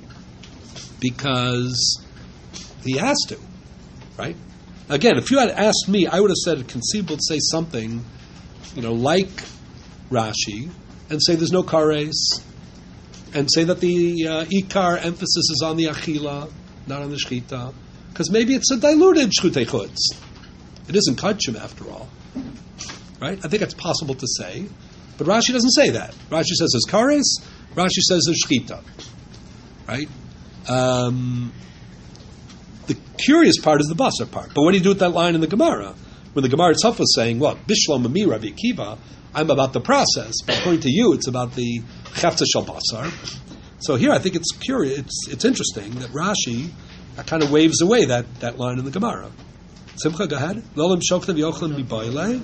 because he has to, right? Again, if you had asked me, I would have said conceivable to say something, you know, like Rashi, and say there's no kares, and say that the uh, ikar emphasis is on the achila, not on the shchita, because maybe it's a diluted shchutei chutz. It isn't kachim after all, right? I think it's possible to say, but Rashi doesn't say that. Rashi says there's kares. Rashi says there's shchita, right? Um, The curious part is the basar part. But what do you do with that line in the Gemara? When the Gemara itself was saying, what? Bishlam Ami Rabbi Akiva, I'm about the process. But according to you, it's about the chefta shel basar. So here I think it's curious, it's, it's interesting that Rashi uh, kind of waves away that, that line in the Gemara. Simcha, go ahead. Lolim shoktem yochlim mibayle.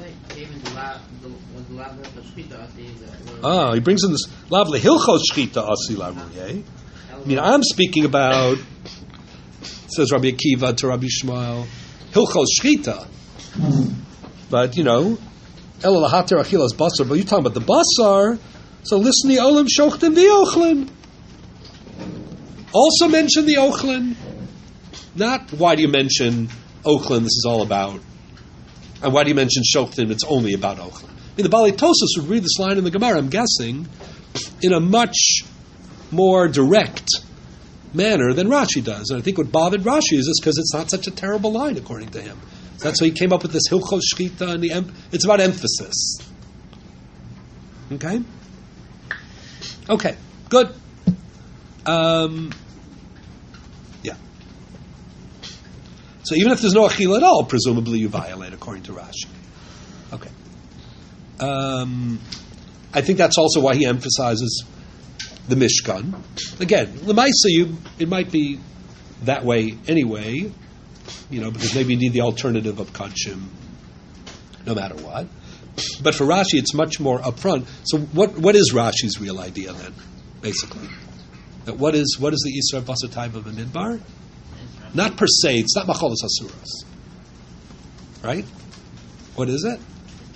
Ah, he brings in this lav lehilchos shchita asi laruye. I mean, I'm speaking about, says Rabbi Akiva to Rabbi Yishmael, Hilchos Shchita. But, you know, El Lahater Achilas Basar, but you're talking about the Basar, so listen the Olam Shochtim the Ochlin. Also mention the Ochlin. Not why do you mention Ochlin, this is all about, and why do you mention Shochtim, it's only about Ochlin. I mean, the Balei Tosas would read this line in the Gemara, I'm guessing, in a much more direct manner than Rashi does. And I think what bothered Rashi is this because it's not such a terrible line according to him. So that's why he came up with this Hilchos Shchita and the em- it's about emphasis. Okay? Okay, good. Um, yeah. So even if there's no Achila at all, presumably you violate according to Rashi. Okay. Um, I think that's also why he emphasizes the Mishkan. Again, Lemaisa, you it might be that way anyway, you know, because maybe you need the alternative of Kachim, no matter what. But for Rashi, it's much more upfront. So, what what is Rashi's real idea then, basically? That what is what is the Isra of Basar Taiva of a Midbar? Not per se. It's not Macholas Asuras, right? What is it?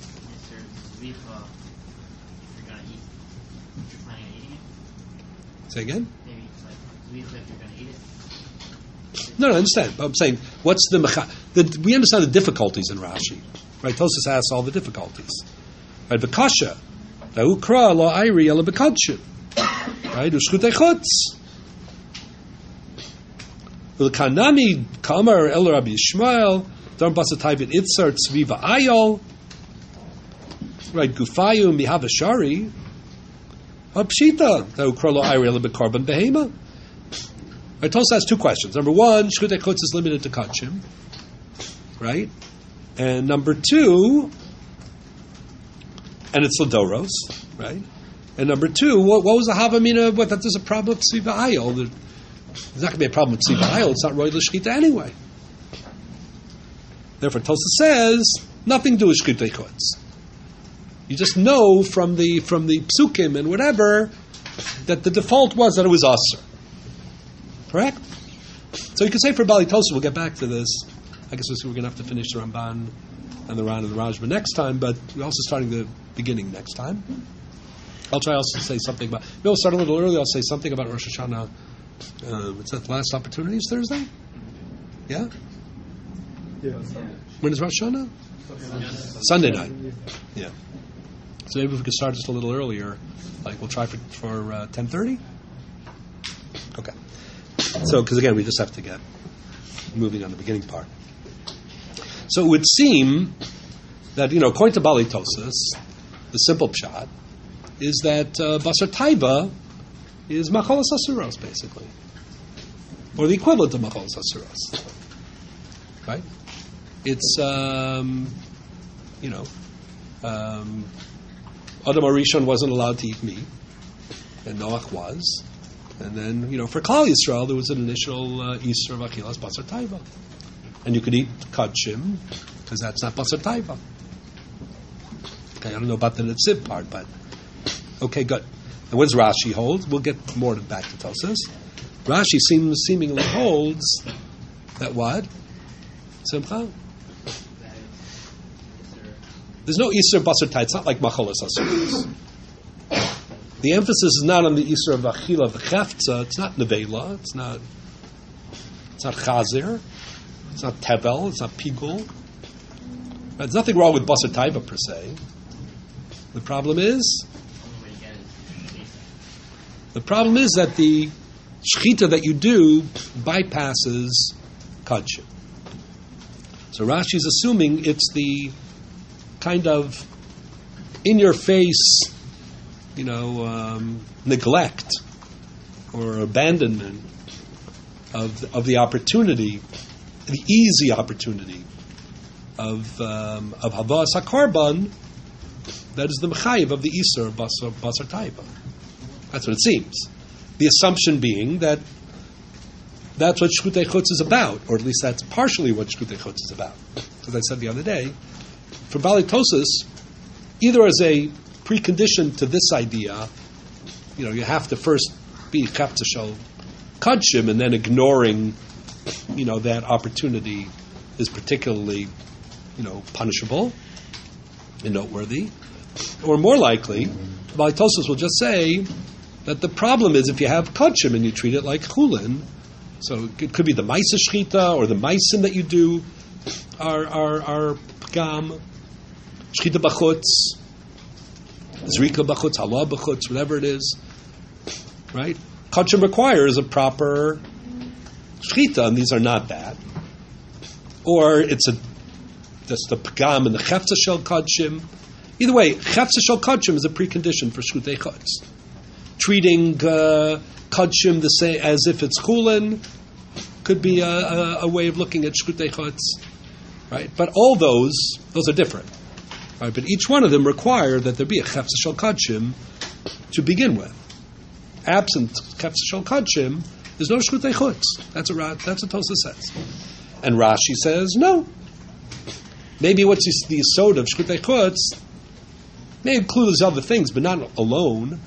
Say again? Maybe it's like if you're going to eat it. No, no, I understand. But I'm saying, what's the, mecha- the we understand the difficulties in Rashi, right? Tosas asks all the difficulties, right? Bekasha, la'ukra lo ayri ela bekadshim, right? Ushchutei chutz, u'lkanami kamar el Rabbi Yishmael darm basar taiva itzar tzviva ayol, right? Gufayu mihava shari. Pshita, la'ukra lo ayri ela bekarban behema. Right, Tosas has two questions. Number one, Shchutei Chutz is limited to Kachim, right? And number two, and it's Ladoros, right? And number two, what, what was the Havamina? What that there's a problem with Tzviva Ayol? There's not going to be a problem with Tzviva Ayol. It's not Roy L'Shchita anyway. Therefore, Tosas says nothing to do with Shchutei Chutz. You just know from the from the psukim and whatever that the default was that it was Asur. Correct? So you could say for Bali Tosa, we'll get back to this. I guess we're going to have to finish the Ramban and the Ran and the Rajma next time, but we're also starting the beginning next time. I'll try also to say something about, maybe we'll start a little early, I'll say something about Rosh Hashanah. Uh, what's that, last opportunity is Thursday? Yeah? Yeah. When is Rosh Hashanah? Sunday night. Yeah. So maybe if we could start just a little earlier, like we'll try for, for uh, ten thirty? Okay. So, because again, we just have to get moving on the beginning part. So it would seem that, you know, according to Bali Tosas, the simple pshat is that uh, Basar Taiva is Macholas Asuros, basically. Or the equivalent of Macholas Asuros. Right? It's, um, you know, um, Adam Arishon wasn't allowed to eat meat, and Noach was. And then, you know, for Klal Yisrael, there was an initial uh, Easter of Achilas Basar Taiva. And you could eat Kachim, because that's not Basar Taiva. Okay, I don't know about the Netziv part, but okay, good. And what does Rashi hold? We'll get more back to Tosas. Rashi seems seemingly holds that what? Simcha? There's no Easter of Basar Taiva. It's not like Macholas Asuros. The emphasis is not on the Easter of Achila of the Chefza. It's not Nevela. It's not. It's not Chazir. It's not Tevel. It's not Pigul. There's nothing wrong with Basar Taiva per se. The problem is. The problem is that the shechita that you do bypasses Kachim. So Rashi is assuming it's the kind of in-your-face, you know, um, neglect or abandonment of of the opportunity, the easy opportunity of um, of Havas HaKarban that is the mechayiv of the Easter of Basar, Basar Taiva. That's what it seems. The assumption being that that's what Shkutei Chutz is about, or at least that's partially what Shkutei Chutz is about. As I said the other day, for Bali Tosas, either as a precondition to this idea, you know, you have to first be Chefza Shel Kachim, and then ignoring, you know, that opportunity is particularly, you know, punishable and noteworthy. Or more likely, Bali Tosas will just say that the problem is if you have Kachim and you treat it like Chulin, so it could be the Maisa Shchita or the Maisim that you do are are are Pgam, Shchita B'chutz, Zrika B'chutz, Halah B'chutz, whatever it is, right? Kachim requires a proper Shchita, and these are not that. Or it's a just the Pgam and the Chefza Shel Kachim. Either way, Chefza Shel Kachim is a precondition for Shkutei Chutz. Treating uh, Kachim the same as if it's Chulin could be a, a, a way of looking at Shkutei Chutz, right? But all those, those are different, right? But each one of them require that there be a Chefza Shel Kachim to begin with. Absent Chefza Shel Kachim, there's no Shkutei Chutz. That's what that's what Tosas says, and Rashi says no. Maybe what's the yesod of Shkutei Chutz may include those other things, but not alone.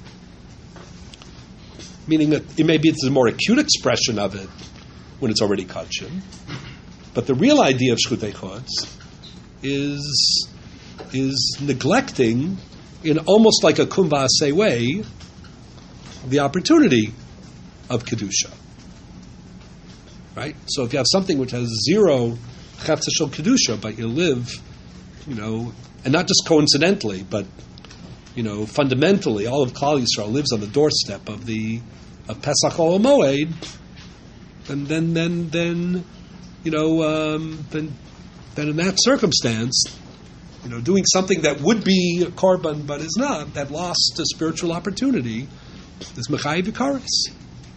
Meaning that it maybe it's a more acute expression of it when it's already Kachim. But the real idea of Shkutei Chutz is is neglecting, in almost like a Kumva Aseh way, the opportunity of Kedusha. Right? So if you have something which has zero Chefza Shel Kedusha, but you live, you know, and not just coincidentally, but, you know, fundamentally, all of Klal Yisrael lives on the doorstep of the of Pesach Ol Moed, and then, then, then, you know, um, then, then in that circumstance, you know, doing something that would be a korban but is not, that lost a spiritual opportunity, is Mechayiv Vikaris.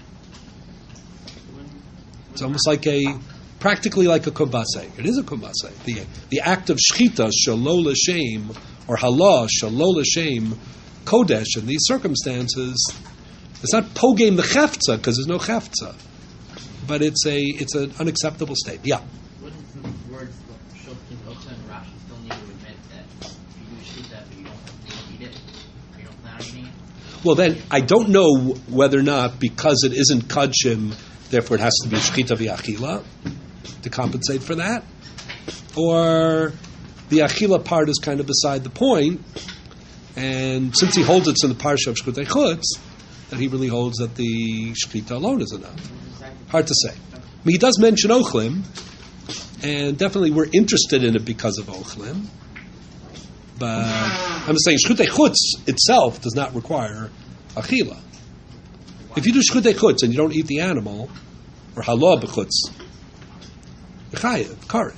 It's almost like a, practically like a kumbase. It is a kumbase. The the act of shchita shelo l'shem or halah shelo l'shem kodesh in these circumstances, it's not pogame the chefza because there's no chefza, but it's a it's an unacceptable state. Yeah. Wouldn't the words Shulchan Aruch and Rashi still need to admit that you do shchita but you don't, you don't eat it, or you don't plan on eating it? Well, then I don't know whether or not because it isn't kachim therefore it has to be shchita v'achila to compensate for that, or the achila part is kind of beside the point, and since he holds it's in the parsha of shchutei chutz, that he really holds that the shchita alone is enough. Hard to say. I mean, he does mention ochlim, and definitely we're interested in it because of ochlim. But I'm saying shchutei chutz itself does not require achila. If you do shchutei chutz and you don't eat the animal, or halah b'chutz, Chayev, kares.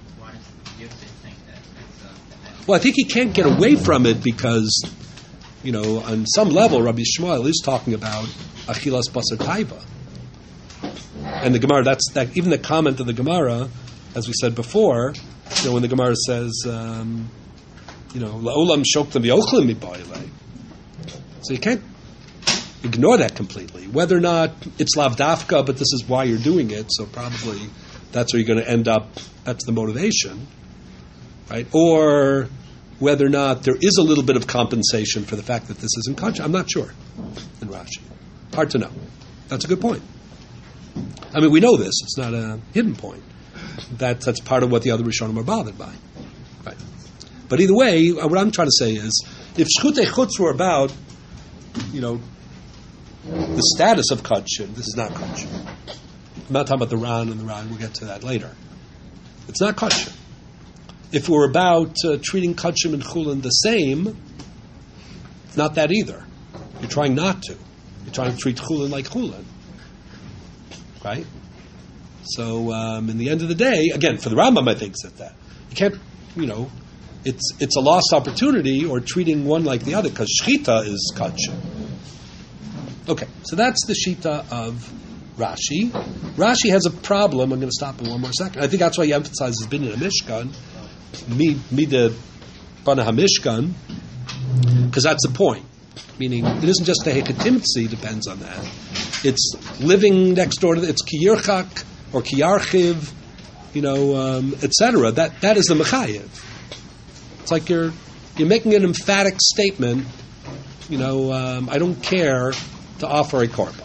Well, I think he can't get away from it because, you know, on some level, Rabbi Shmuel is talking about achilas basar taiva, and the Gemara. That's that. Even the comment of the Gemara, as we said before, you know, when the Gemara says, um, you know, laolam shoktam v'ochlim mibayle. So you can't ignore that completely. Whether or not it's lavdafka, but this is why you're doing it, so probably that's where you're going to end up. That's the motivation, right? Or whether or not there is a little bit of compensation for the fact that this isn't kosher. I'm not sure in Rashi. Hard to know. That's a good point. I mean, we know this. It's not a hidden point. That, that's part of what the other Rishonim are bothered by. Right? But either way, what I'm trying to say is, if shchutei chutz were about, you know, the status of kosher, this is not kosher. I'm not talking about the Ran and the Ran. We'll get to that later. It's not kosher. If we're about uh, treating kachim and chulin the same, it's not that either. You're trying not to. You're trying to treat chulin like chulin, right? So, um, in the end of the day, again, for the Rambam, I think that that you can't, you know, it's it's a lost opportunity or treating one like the other because shchita is kachim. Okay, so that's the shita of Rashi. Rashi has a problem. I'm going to stop in one more second. I think that's why he emphasizes binyan hamishkan, mida bana hamishkan, because that's the point. Meaning, it isn't just a hekatimtzi, depends on that. It's living next door to the, it's kiyirchak or kiyarchiv, you know, um, et cetera. That that is the mechayev. It's like you're you're making an emphatic statement. You know, um, I don't care to offer a korban.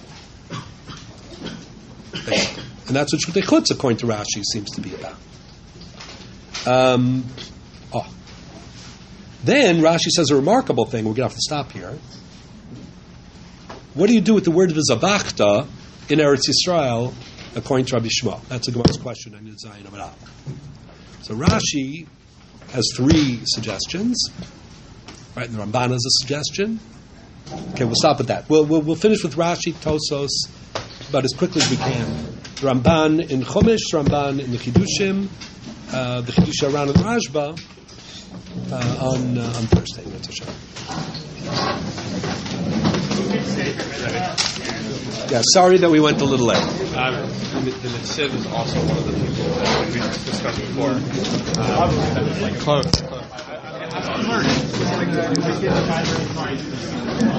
And that's what shchutei chutz, according to Rashi, seems to be about. Um, oh. Then Rashi says a remarkable thing. We're going to have to stop here. What do you do with the word v'zabachta in Eretz Yisrael, according to Rabbi Shmuel? That's a Gemara's question. I need to Zayin Amarav. So Rashi has three suggestions. Right, and the Ramban has a suggestion. Okay, we'll stop at that. We'll, we'll, we'll finish with Rashi, Tosos, about as quickly as we can. Ramban in Chumash, Ramban in the Chidushim, uh, the Chidush Aran and the Rashba uh, on uh, on Thursday. Yeah, sorry that we went a little late. Um, the, the Netziv is also one of the people that we discussed before. Um, that was like close. close. I, I, I'm learning.